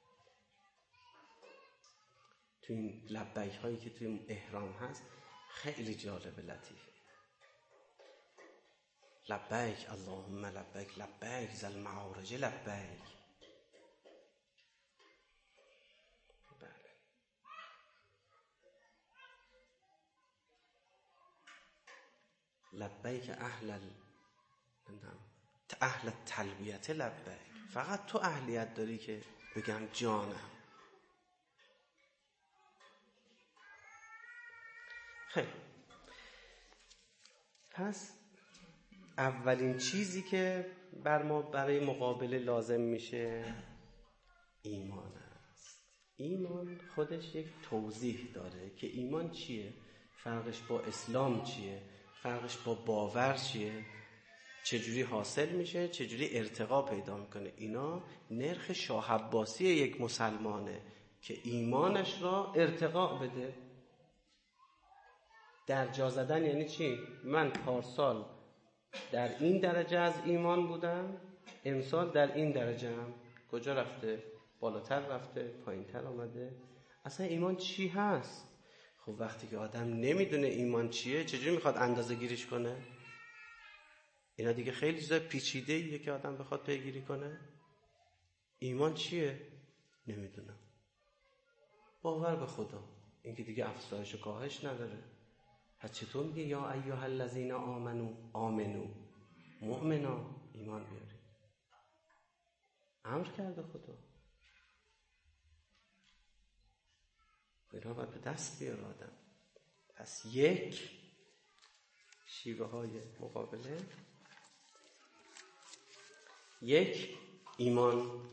تو این لبیک هایی که توی احرام هست خیلی جالب لطیفه. لبیک اللهم لبیک لبیک ذا المعارج لبیک. بله. لبیک اهل ال... اهل التلبیت لبیک. فقط تو اهلیت داری که بگم جانم. خیلی. پس اولین چیزی که بر ما برای مقابله لازم میشه ایمان است. ایمان خودش یک توضیح داره که ایمان چیه، فرقش با اسلام چیه، فرقش با باور چیه، چجوری حاصل میشه، چجوری ارتقا پیدا میکنه. اینا نرخ شاه عباسی یک مسلمانه که ایمانش را ارتقا بده. درجا زدن یعنی چی؟ من پارسال در این درجه از ایمان بودم، امسال در این درجه هم. کجا رفته؟ بالاتر رفته؟ پایینتر آمده؟ اصلا ایمان چی هست؟ خب وقتی که آدم نمیدونه ایمان چیه چجوری میخواد اندازه گیریش کنه؟ اینا دیگه خیلی چیزای پیچیده ایه که آدم بخواد پیگیری کنه. ایمان چیه؟ نمیدونم. باور به خدا، این که دیگه افزایش و کاهش نداره. پس چطور میگه یا ایها الذین آمنو آمنو مؤمنا ایمان بیاری؟ امر کرده خدا. اینا باید به دست بیاره آدم. پس یک شیوه های مقابله، یک ایمان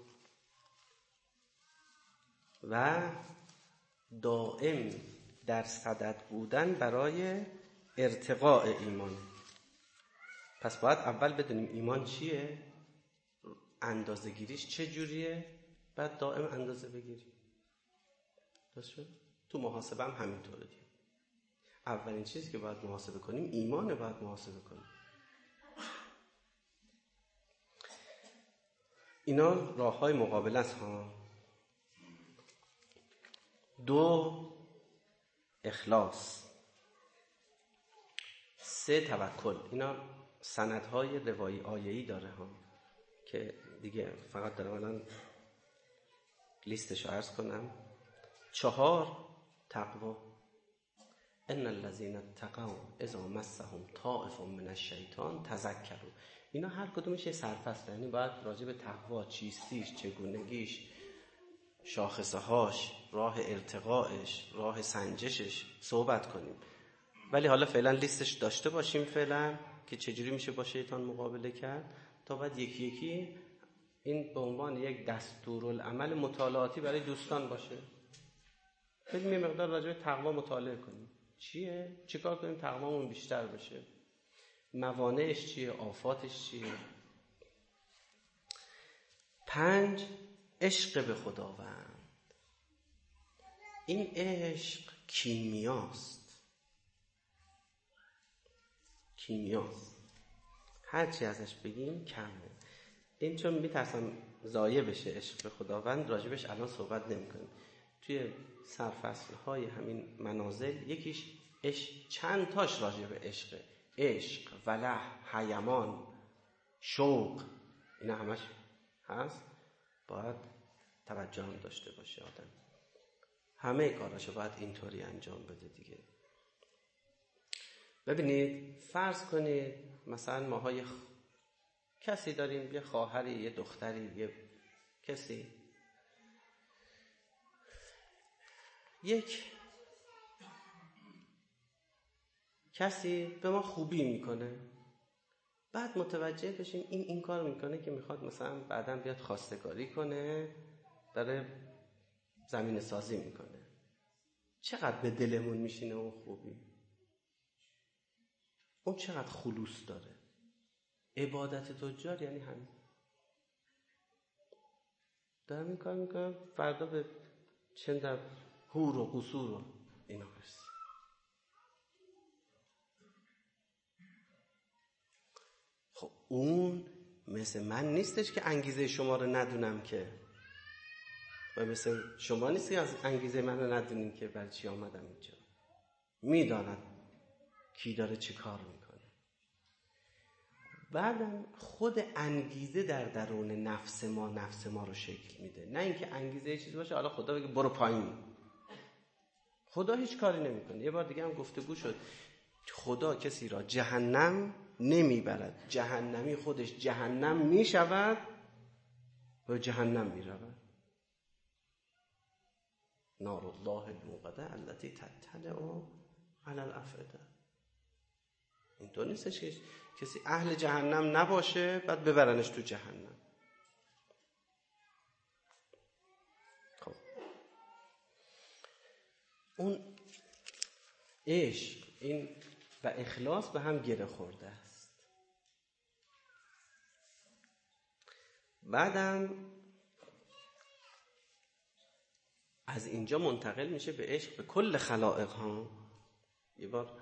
و دائم در صدد بودن برای ارتقاء ایمان. پس باید اول بدونیم ایمان چیه، اندازه گیریش چه جوریه، بعد دائم اندازه بگیریم. درست شد؟ تو محاسبه هم همینطوره دیگه. اولین چیزی که باید محاسبه کنیم ایمان باید محاسبه کنیم. اینا راه‌های مقابله است ها. دو اخلاص، سه توکل. اینا سندهای روایی آیه‌ای داره ها که دیگه فقط دارم الان لیستش رو عرض کنم. چهار تقوا. ان الذين اتقوا اذا مسهم طائف من الشیطان تذکروا. اینا هر کدومش یه سرفصله، یعنی باید راجع به تقوا چیستیش، چگونگیش، شاخصه هاش، راه ارتقاءش، راه سنجشش صحبت کنیم. ولی حالا فعلا لیستش داشته باشیم فعلا که چجوری میشه با شیطان مقابله کرد، تا بعد یکی یکی این به عنوان یک دستورالعمل مطالعاتی برای دوستان باشه. بریم یه مقدار راجع به تقوا مطالعه کنیم. چیه؟ چیکار کنیم تقوامون بیشتر بشه؟ موانعش چیه؟ آفاتش چیه؟ پنج، عشق به خداوند. این عشق کیمیاست. کیمیاست. هرچی ازش بگیم کمه. این چون میترسم ضایع بشه عشق به خداوند، راجبش الان صحبت نمی کنیم. توی سرفصل‌های همین منازل یکیش عشق، چند تاش راجع به عشقه. عشق، ولع، حیمان، شوق، اینا همش هست. باید توجه هم داشته باشه آدم. همه کاراشو باید اینطوری انجام بده دیگه. ببینید فرض کنید مثلا ماها یه خ... کسی داریم، یه خواهری، یه دختری، یه کسی، یک کسی به ما خوبی میکنه، بعد متوجه بشیم این این کار میکنه که میخواد مثلا بعداً بیاد خواستگاری کنه، داره زمین سازی میکنه. چقدر به دلمون میشینه اون خوبی، اون چقدر خلوص داره. عبادت تجار یعنی همین. دارم این کار میکنم فردا به چند هور و قصور و اینا برسی. خب اون مثل من نیستش که انگیزه شما رو ندونم که، و مثل شما نیست که از انگیزه من رو ندونین که برای چی آمدم اینجا. میداند کی داره چی کار میکنه. بعدم خود انگیزه در درون نفس ما نفس ما رو شکل میده، نه اینکه انگیزه یه چیزی باشه حالا خدا بگه برو پایین. خدا هیچ کاری نمیکنه. یه بار دیگه هم گفتگو شد، خدا کسی را جهنم نمیبرد، جهنمی خودش جهنم میشود و جهنم میرود. نار الله الموقده التي تطلع علی الافئده. اینطور نیستش که کسی اهل جهنم نباشه بعد ببرنش تو جهنم. خب اون عشق این و اخلاص به هم گره خورده است. بعدم از اینجا منتقل میشه به عشق به کل خلائق ها. یه بار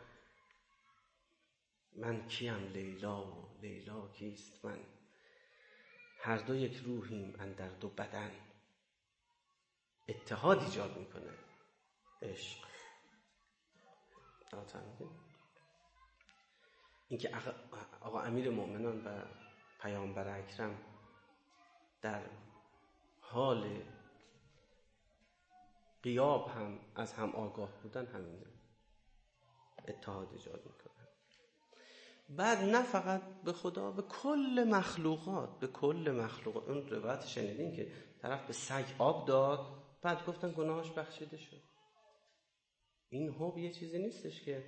من کیم لیلا و لیلا کیست من، هر دو یک روحیم اندر دو بدن. اتحاد ایجاد میکنه عشق. اینکه آقا امیر مؤمنان و پیامبر اکرم در حال غیاب هم از هم آگاه بودن، همینه، اتحاد ایجاد میکنه. بعد نه فقط به خدا، به کل مخلوقات، به کل مخلوقات. اون روایت شنیدین که طرف به سگ آب داد بعد گفتن گناهش بخشیده شد. این حب یه چیزی نیستش که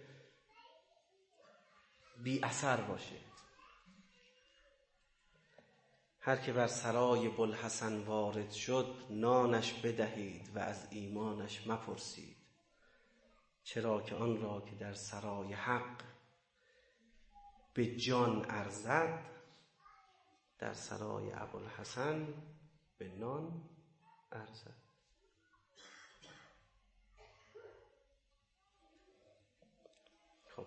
بی اثر باشه. هر که بر سرای بوالحسن وارد شد، نانش بدهید و از ایمانش مپرسید. چرا که آن را که در سرای حق به جان ارزد، در سرای ابوالحسن به نان ارزد. خب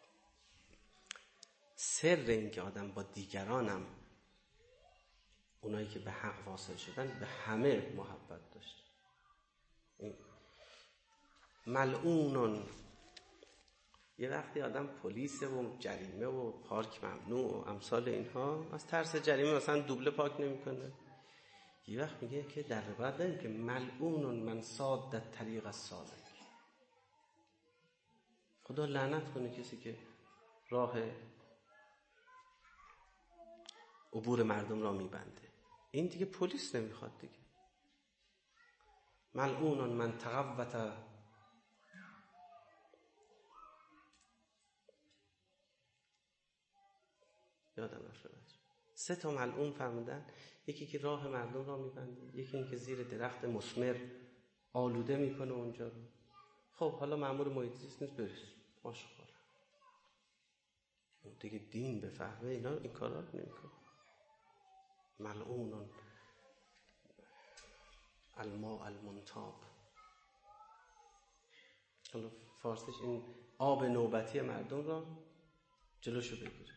سر این که آدم با دیگرانم، اونایی که به حق واصل شدن، به همه محبت داشت. ملعونون، یه وقتی آدم پلیس و جریمه و پارک ممنوع و امثال اینها، از ترس جریمه مثلا دوبله پارک نمی‌کنه. یه وقت میگه که در روایت داریم که ملعونون من صاد طریق السالک. خدا لعنت کنه کسی که راه عبور مردم را میبنده. این دیگه پلیس نمیخواد دیگه. ملعونون من تقوت یادم رفت. سه تا ملعون فرمودن، یکی که راه مردم را میبنده، یکی این که زیر درخت مثمر آلوده میکنه اونجا رو. خب حالا مأمور محیط زیست نیست، برس آشکار اون دیگه دین بفهمه اینا این کارا رو نمیکنه. ملعونون الماء المنتاب. حالا فارسیش این آب نوبتی مردم را جلوشو بگیره،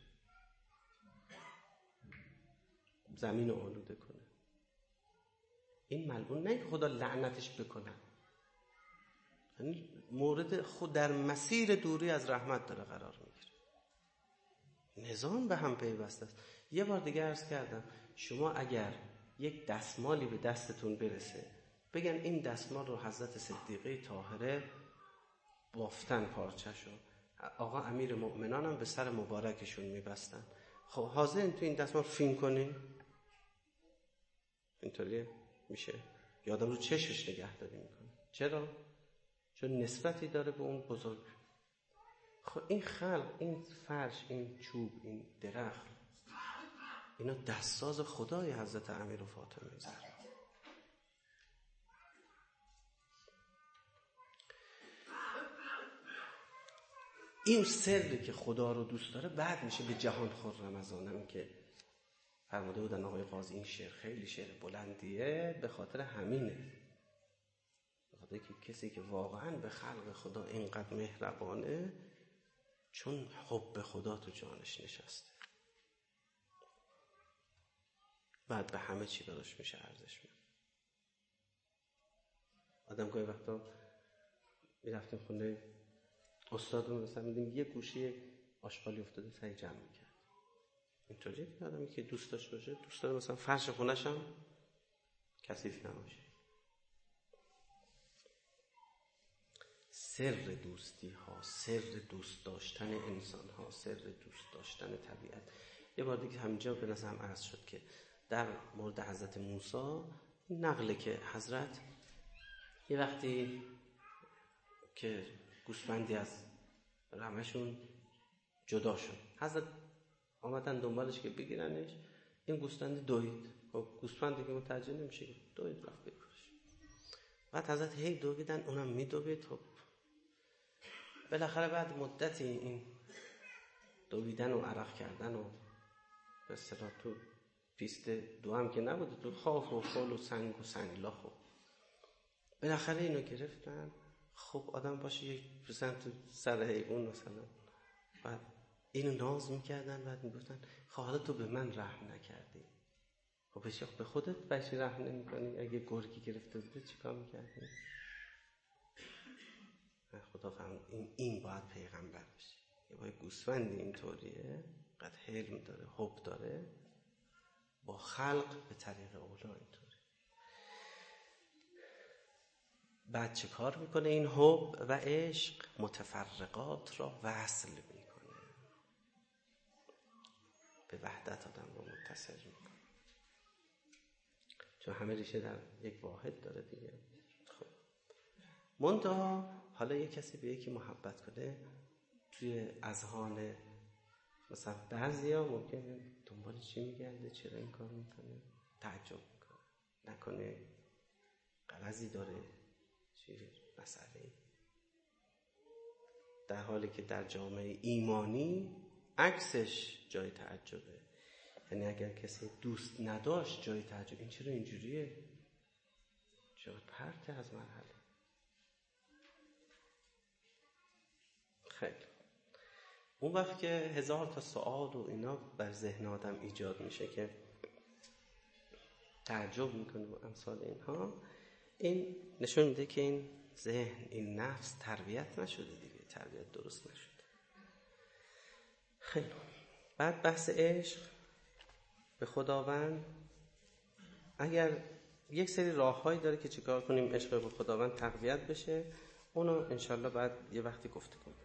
زمین رو آلوده کنه. این ملعون نه که خدا لعنتش بکنه، یعنی مورد خود در مسیر دوری از رحمت داره قرار میگیره. نظام به هم پیوسته است. یه بار دیگه عرض کردم، شما اگر یک دستمالی به دستتون برسه، بگن این دستمال رو حضرت صدیقه طاهره بافتن پارچه‌شو، آقا امیر مؤمنان هم به سر مبارکشون میبستن. خب حاضرین تو این دستمال فین کنین؟ اینطوری میشه؟ یادم رو چشش نگهداری میکنه. چرا؟ چون نسبتی داره به اون بزرگ. خب این خلق، این فرش، این چوب، این درخت، اینا دستساز خدای حضرت امیر و فاطمه زهرا. این سری که خدا رو دوست داره بعد میشه به جهان خرم از آنم که فرموده بودن آقای قاضی این شعر خیلی شعر بلندیه، به خاطر همینه. به خاطر که کسی که واقعا به خلق خدا اینقدر مهربانه، چون حب خدا تو جانش نشسته. بعد به همه چی براش میشه ارزشمند. آدم گاهی وقتا میرفتیم خونه استادمون مثلا میدیم یه گوشی آشغالی افتاده سعی جمع میکرد. اینطوریه که آدمی که دوست داشته باشه دوست داره مثلا فرش خونش هم کثیف نباشه. سر دوستی ها، سر دوست داشتن انسان ها، سر دوست داشتن طبیعت. یه بار دیگه همینجا به نظرم عرض شد که در مورد حضرت موسی نقله که حضرت یه وقتی که گوسفندی از رمهشون جدا شد، حضرت آمدن دنبالش که بگیرنش، این گوسفند دوید. خب گوسفندی که متوجه نمیشه دوید رفت بکش. بعد حضرت هی دویدن، اونم میدوید. خب بالاخره بعد مدتی این دویدن و عرق کردن و به اصطلاح تو پیست دو هم که نبوده، تو خاک و خال و سنگ و سنگلاخ و بالاخره اینو گرفتن. خب آدم باشه یک بزن تو سر حیوان مثلا، بعد اینو ناز میکردن، بعد میگفتن خب حالا تو به من رحم نکردی، خب بشه به خودت بشه رحم نمیکنی؟ اگه گرگی گرفته بوده چیکار میکردی؟ خدا فهمید این این باید پیغمبر بشه. یه باید گوسفندی اینطوریه، قد حلم داره، حب داره با خلق به طریق اولا اینطوری. بعد چه کار میکنه این حب و عشق؟ متفرقات را وصل میکنه، به وحدت آدم رو متصل میکنه، چون همه ریشه در یک واحد داره دیگه. خب منتها حالا یک کسی به یکی محبت کنه، توی اذهان مثلا بعضیا ممکنه دنبال چی میگرده، چرا این کار میکنه، تعجب میکنه، نکنه غرضی داره، چی مسئله. در حالی که در جامعه ایمانی عکسش جای تعجبه. یعنی اگر کسی دوست نداشت جای تعجب، این چرا اینجوریه، چرا پرته از مرحله. خیلی اون وقت که هزار تا سوال و اینا بر ذهن آدم ایجاد میشه که تعجب میکنه و امثال اینها، این نشون میده که این ذهن، این نفس تربیت نشده دیگه، تربیت درست نشده. خیلی بعد بحث عشق به خداوند، اگر یک سری راههایی داره که چیکار کنیم عشق به خداوند تقویت بشه، اونو انشالله بعد یه وقتی گفتگو میکنم.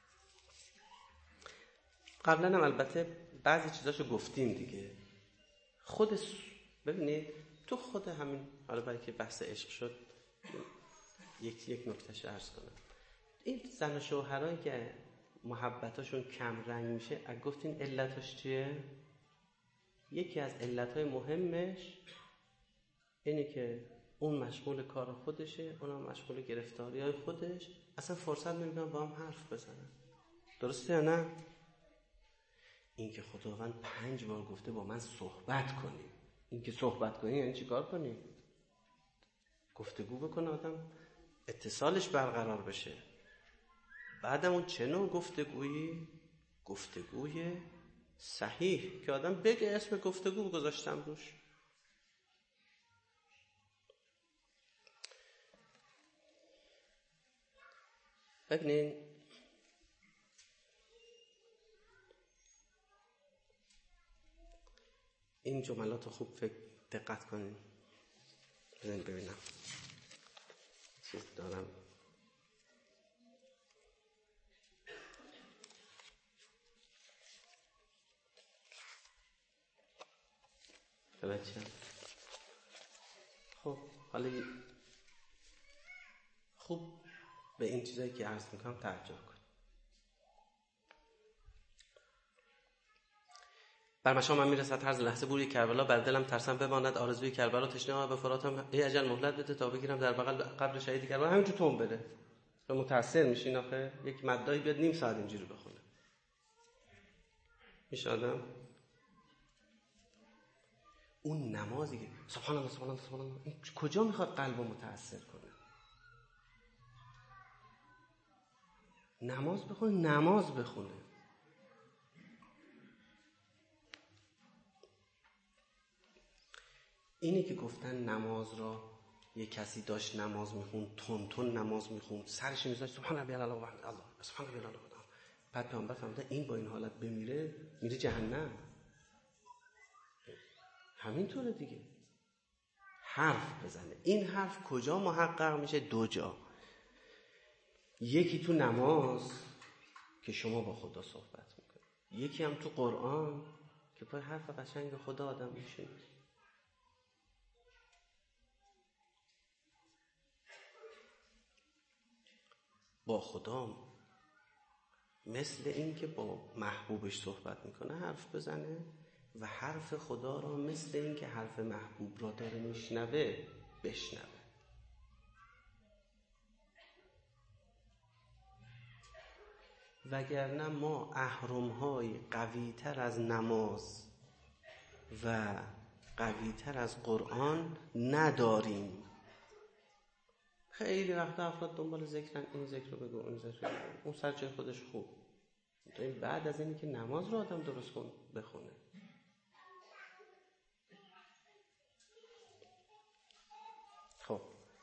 قبلا هم البته بعضی چیزاشو گفتیم دیگه. خود ببینید تو خود همین، حالا برای که بحث عشق شد یک یک نکتهش عرض کنم. این زن و شوهرایی که محبتاشون کم رنگ میشه، اگه گفتین علتش چیه؟ یکی از علتهای مهمش اینه که اون مشغول کار خودشه، اونم مشغول گرفتاری های خودش، اصلا فرصت نمیدونن با هم حرف بزنن. درسته یا نه؟ این که خداوند پنج بار گفته با من صحبت کنیم. این که صحبت کنیم یعنی چی کار کنیم؟ گفتگو بکنه آدم، اتصالش برقرار بشه. بعدم اون چه نوع گفتگویی؟ گفتگوی صحیح که آدم بگه اسم گفتگو گذاشتم روش. ببینین این جملات رو خوب فکر دقت کنین. بزنین ببینم چیز دارم. بچه خب حالا خوب به این چیزایی که عرض میکنم توجه کن. بر مشام من میرسد هر لحظه بوی کربلا، بر دلم ترسم بماند آرزوی کربلا، تشنه آب به فراتم ای اجل مهلت بده تا بگیرم در بغل قبر شهید کربلا. همینجور توم بره و متاثر میشین. آخه یک مدایی بیاد نیم ساعت اینجوری بخونه میشه آدم. اون نمازی که سبحان الله سبحان الله سبحان الله، این کجا میخواد قلبو متاثر کنه؟ نماز بخونه، نماز بخونه. اینی که گفتن نماز را یک کسی داشت نماز میخوند، تون تون نماز میخوند، سرش میذاشت سبحان ربی الاعلی و بحمده الله سبحان ربی الاعلی، بعد پیامبر فرمودن این با این حالت بمیره میره جهنم. همینطوره دیگه. حرف بزنه. این حرف کجا محقق میشه؟ دو جا. یکی تو نماز که شما با خدا صحبت میکنی، یکی هم تو قرآن که پای حرف قشنگ خدا آدم میشه. با خدا مثل این که با محبوبش صحبت میکنه حرف بزنه و حرف خدا را مثل این که حرف محبوب را داره میشنوه بشنوه. وگرنه ما اهرم‌های قوی‌تر از نماز و قوی‌تر از قرآن نداریم. خیلی وقت افراد دنبال ذکرن، این ذکر رو بگو، اون ذکر رو بگو، اون سر جای خودش خوب. این بعد از اینی که نماز رو آدم درست کن بخونه. خب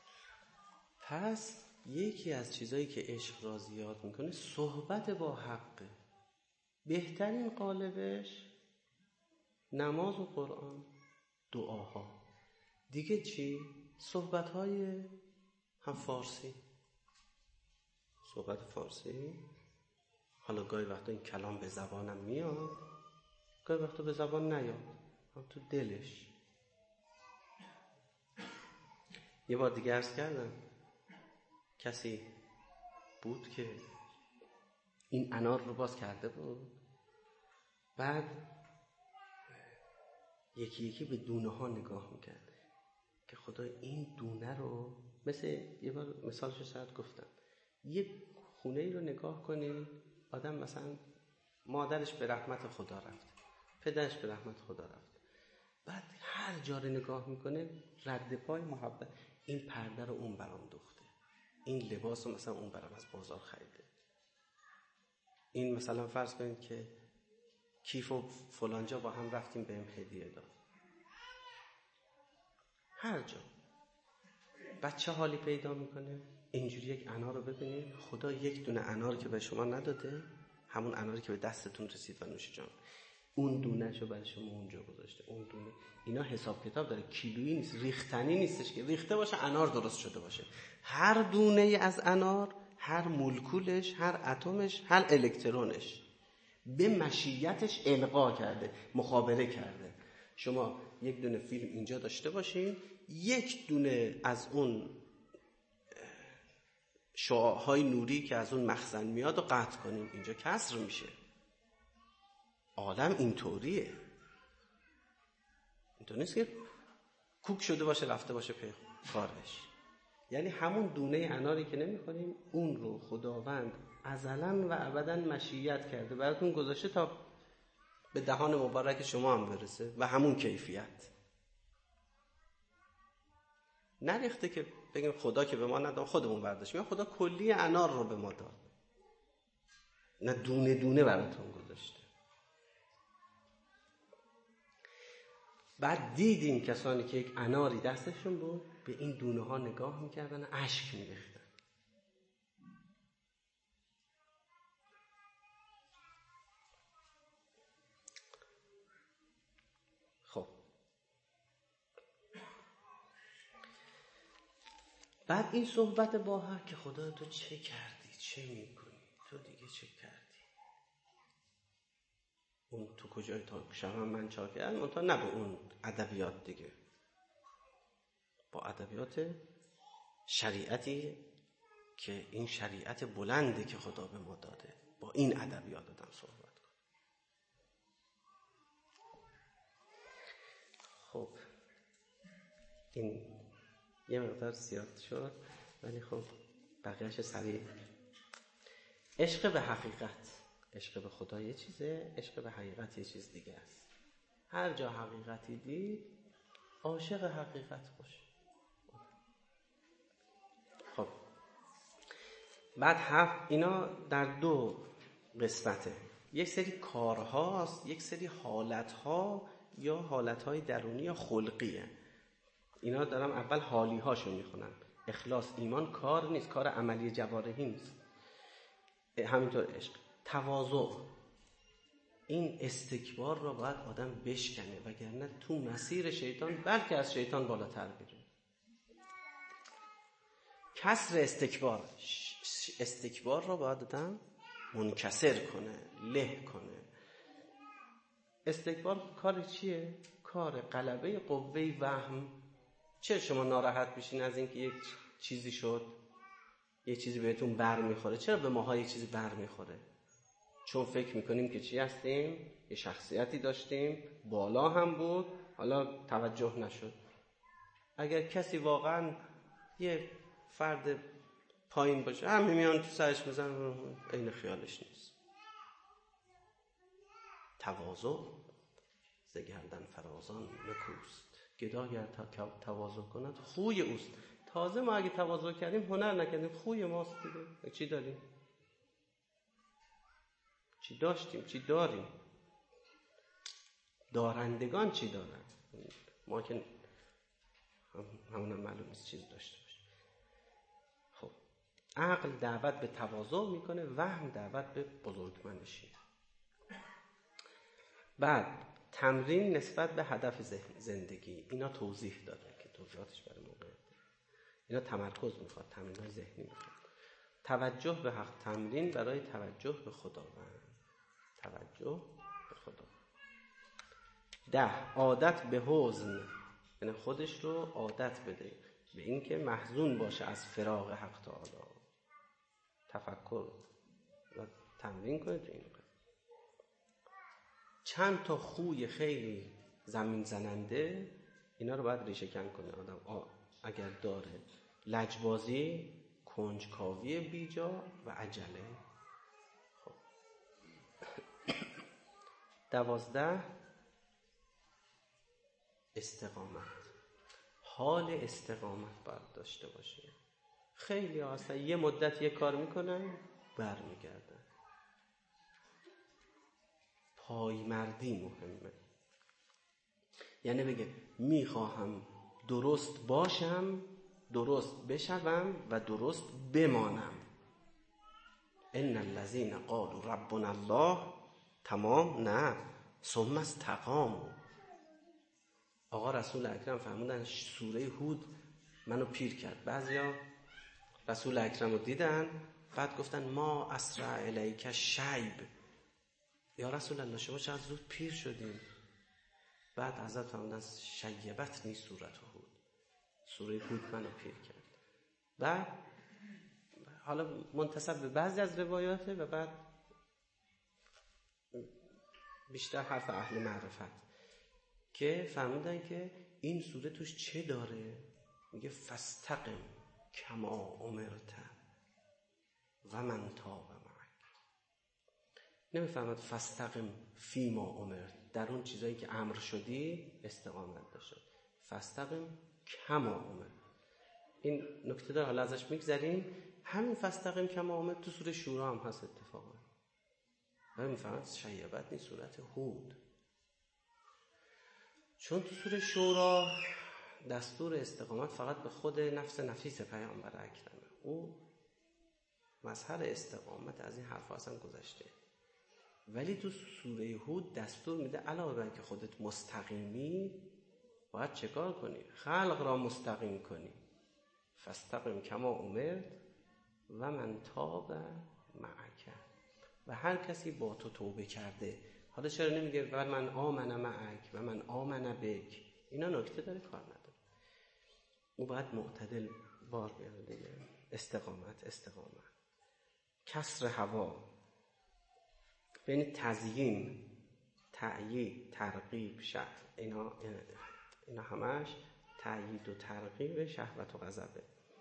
پس یکی از چیزایی که عشق را زیاد میکنه صحبت با حقه. بهترین قالبش نماز و قرآن، دعاها. دیگه چی؟ صحبت‌های هم فارسی، صحبت فارسی. حالا گاهی وقتا این کلام به زبانم میاد، گاهی وقتا به زبان نیاد، هم تو دلش. یه بار دیگه عرض کردم کسی بود که این انار رو باز کرده بود، بعد یکی یکی به دونه ها نگاه میکرد که خدا این دونه رو، مثل یه بار مثالش شاید گفتم، یه خونه ای رو نگاه کنید، آدم مثلا مادرش به رحمت خدا رفت، پدرش به رحمت خدا رفت، بعد هر جا رو نگاه میکنه رد پای محبت، این پرده رو اون برام دوخته، این لباس رو مثلا اون برام از بازار خریده، این مثلا فرض کنید که کیف و فلانجا با هم رفتیم بهم هدیه داد. هر جا بچه حالی پیدا میکنه، اینجوری یک انار رو ببینید، خدا یک دونه انار که به شما نداده، همون اناری که به دستتون رسید و نوش جان، اون دونه شو برای شما اونجا گذاشته. اون دونه اینا حساب کتاب داره، کیلویی نیست، ریختنی نیستش که ریخته باشه انار درست شده باشه. هر دونه از انار، هر مولکولش، هر اتمش، هر الکترونش به مشیتش القا کرده، مخابره کرده. شما یک دونه فیلم اینجا داشته باشین، یک دونه از اون شعاعهای نوری که از اون مخزن میاد و قطع کنیم، اینجا کسر میشه. عالم اینطوریه، اینطور نیست که کوک شده باشه رفته باشه پی کارش. یعنی همون دونه اناری که نمیخوریم اون رو خداوند ازلاً و ابداً مشیت کرده براتون گذاشته تا به دهان مبارک شما هم برسه و همون کیفیت. نریخته که بگیم خدا که به ما نداد خودمون برداشتیم، یا خدا کلی انار رو به ما داد، نه دونه دونه براتون گذاشته. بعد دیدیم کسانی که یک اناری دستشون بود به این دونه ها نگاه میکردن و اشک میریختن. خب بعد این صحبت با حق که خدا تو چه کردی، چه میکنی، تو دیگه چه کردی، اون تو کجای تا شما من چاکرم، اون تا نه به اون ادبیات دیگه، با ادبیات شریعتی که این شریعت بلنده که خدا به ما داده، با این ادبیات آدم صحبت کن. خب این یه مقدار زیاد شد ولی خب بقیهش سریع. عشق به حقیقت، عشق به خدا یه چیزه، عشق به حقیقت یه چیز دیگه است. هر جا حقیقتی دید عاشق حقیقت باش. خب بعد هفت اینا در دو قسمته، یک سری کارهاست، یک سری حالتها یا حالتهای درونی یا خلقیه. اینا دارم اول حالی هاشو میخونم. اخلاص ایمان کار نیست، کار عملی جوارحی نیست. همینطور عشق، تواضع، این استکبار را باید آدم بشکنه، وگرنه تو مسیر شیطان بلکه از شیطان بالاتر میره. کسر استکبار، استکبار را باید آدم منکسر کنه، له کنه. استکبار کار چیه؟ کار غلبه قوه وهم. چرا شما ناراحت میشین از اینکه یک چیزی شد، یک چیزی بهتون بر میخوره؟ چرا به ماها یک چیزی بر میخوره؟ چون فکر میکنیم که چی هستیم؟ یه شخصیتی داشتیم، بالا هم بود، حالا توجه نشد. اگر کسی واقعا یه فرد پایین باشه، همه میان تو سرش میزن، این خیالش نیست. تواضع ز گردن فرازان نکوست، گدا گر تواضع کند خوی اوست. تازه ما اگه تواضع کردیم هنر نکردیم، خوی ماست دیگه. چی داریم؟ چی داشتیم؟ چی داریم؟ دارندگان چی دارن؟ ما که همونم معلوم نیست چیز داشته باشه. خب عقل دعوت به تواضع میکنه، وهم دعوت به بزرگمنشی. بعد تمرین نسبت به هدف زندگی، اینا توضیح داده که توضیحاتش برای موقع. اینا تمرکز میخواد، تمرین‌های ذهنی میخواد. توجه به حق، تمرین برای توجه به خداوند. توجه به خدا. ده، عادت به حزن، یعنی خودش رو عادت بده به اینکه محزون باشه از فراق حق تعالی. تفکر و تمرین کنید این. چند تا خوی خیلی زمین زننده، اینا رو باید ریشه کن کنه آدم اگر داره. لجبازی، کنجکاوی بیجا و عجله. خب دوازده، استقامت. حال استقامت باید داشته باشه. خیلی ها اصلا یه مدت یه کار میکنن بر میگردن. پایمردی مهمه، یعنی بگه میخواهم درست باشم، درست بشوم و درست بمانم. ان الذين قالوا ربنا الله، تمام نه، ثم استقاموا. آقا رسول اکرم فرمودن سوره هود منو پیر کرد. بعضیا رسول اکرم رو دیدن، بعد گفتن ما اسرع الیک شیب، یا رسول الله شما چقدر زود پیر شدیم. بعد حضرت فرمودن شیبتنی سوره هود، سوره هود منو پیر کرد. بعد حالا منتسب به بعضی از روایاته و بعد بیشتر حرف اهل معرفت که فرمودن که این سوره توش چه داره؟ میگه فاستقم کما امرت و من تاب معک. نمیفهمد فاستقم فیما امرت، در اون چیزایی که امر شدی استقامت داشت. فاستقم کما امرت، این نکته داره، حالا ازش میگذریم. همین فاستقم کما امرت تو سوره شورا هم هست اتفاقا. من میفهمد شیبت نیست، سورت هود. چون تو سوره شورا دستور استقامت فقط به خود نفس نفیس پیامبر اکرمه. او مظهر استقامت از این حرف اصلا گذشته. ولی تو سوره هود دستور میده علاوه بر اینکه خودت مستقیمی، باید چه کار کنی؟ خلق را مستقیم کنی. فاستقم کما امرت و من تاب معک. و هر کسی با تو توبه کرده. حالا چرا نمیگه و من آمن معک و من آمن بک؟ اینا نکته داره، کار نداره. او باید معتدل بار بیاره دیگه. استقامت استقامت کسر هوا، بین تزیین، تأیید، ترغیب، شهوت، اینا اینا همش تأیید و ترغیب شهوت و غضبه.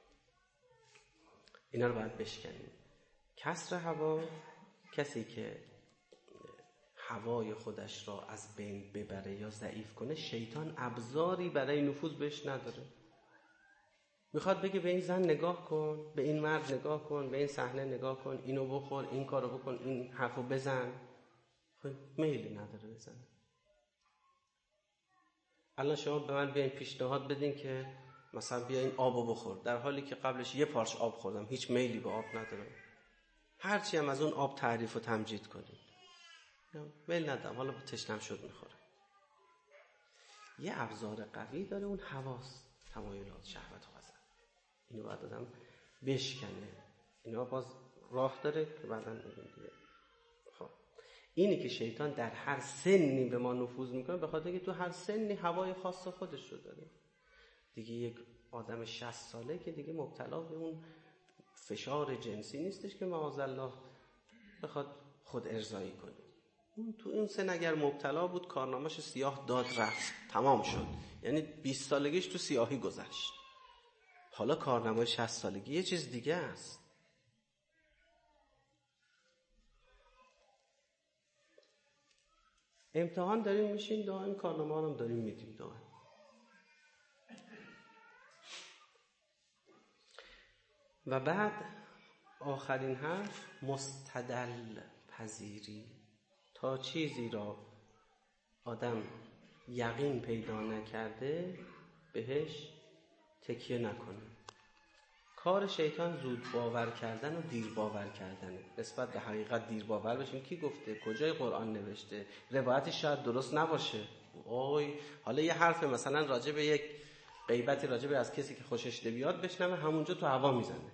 اینا رو باید بشکنیم. کسر هوا، کسی که هوای خودش را از بین ببره یا ضعیف کنه، شیطان ابزاری برای نفوذ بهش نداره. میخواد بگه به این زن نگاه کن، به این مرد نگاه کن، به این صحنه نگاه کن، اینو بخور، این کارو بکن، این حرفو بزن. خب میلی نداره بزنه. الان شما به من بیاین پیشنهاد بدین که مثلا بیا این آبو بخور، در حالی که قبلش یه پارچ آب خوردم، هیچ میلی به آب ندارم، هرچی هم از اون آب تعریف و تمجید کنید، میل ندارم، حالا تشنم شد میخورم. یه ابزار قوی داره اون حواس، تمایلات، شهوت و غضب. اینو باید آدم بشکنه. اینا باز راه داره که بعداً میگیم دیگه. خب اینی که شیطان در هر سنی به ما نفوذ میکنه، به خاطر اینکه تو هر سنی هوای خاص خودش رو داره. دیگه یک آدم شصت ساله که دیگه مبتلا به اون فشار جنسی نیستش که معاذالله بخواد خود ارضایی کنه. اون تو این سن اگر مبتلا بود، کارنامه‌اش سیاه داد رفت، تمام شد. یعنی بیست سالگیش تو سیاهی گذشت. حالا کارنامه شصت سالگی یه چیز دیگه است. امتحان داریم میشین، دائم کارنامه هم داریم میدیم دائم. و بعد آخرین حرف مستدل پذیری. تا چیزی را آدم یقین پیدا نکرده بهش تکیه نکنه. کار شیطان زود باور کردن و دیر باور کردنه. نسبت به حقیقت دیر باور بشیم. کی گفته؟ کجای قرآن نوشته؟ روایتش شاید درست نباشه. اوی حالا یه حرف مثلا راجع به یک غیبتی راجع به از کسی که خوشش نمیاد بشنوه، همونجا تو هوا میزنه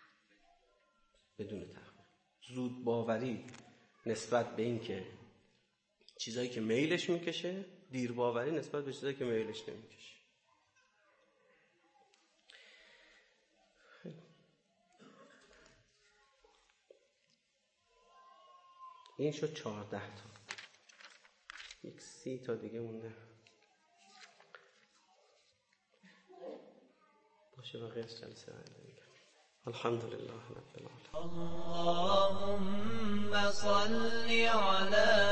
بدون تحقیق. زود باوری نسبت به این که چیزایی که میلش میکشه، دیر باوری نسبت به چیزایی که میلش نمیکشه. این شد چهارده تا. یک سی تا دیگه مونده. باشه بقیه از جلسه بعد میگم. الحمد لله رب العالمین. اللهم صل على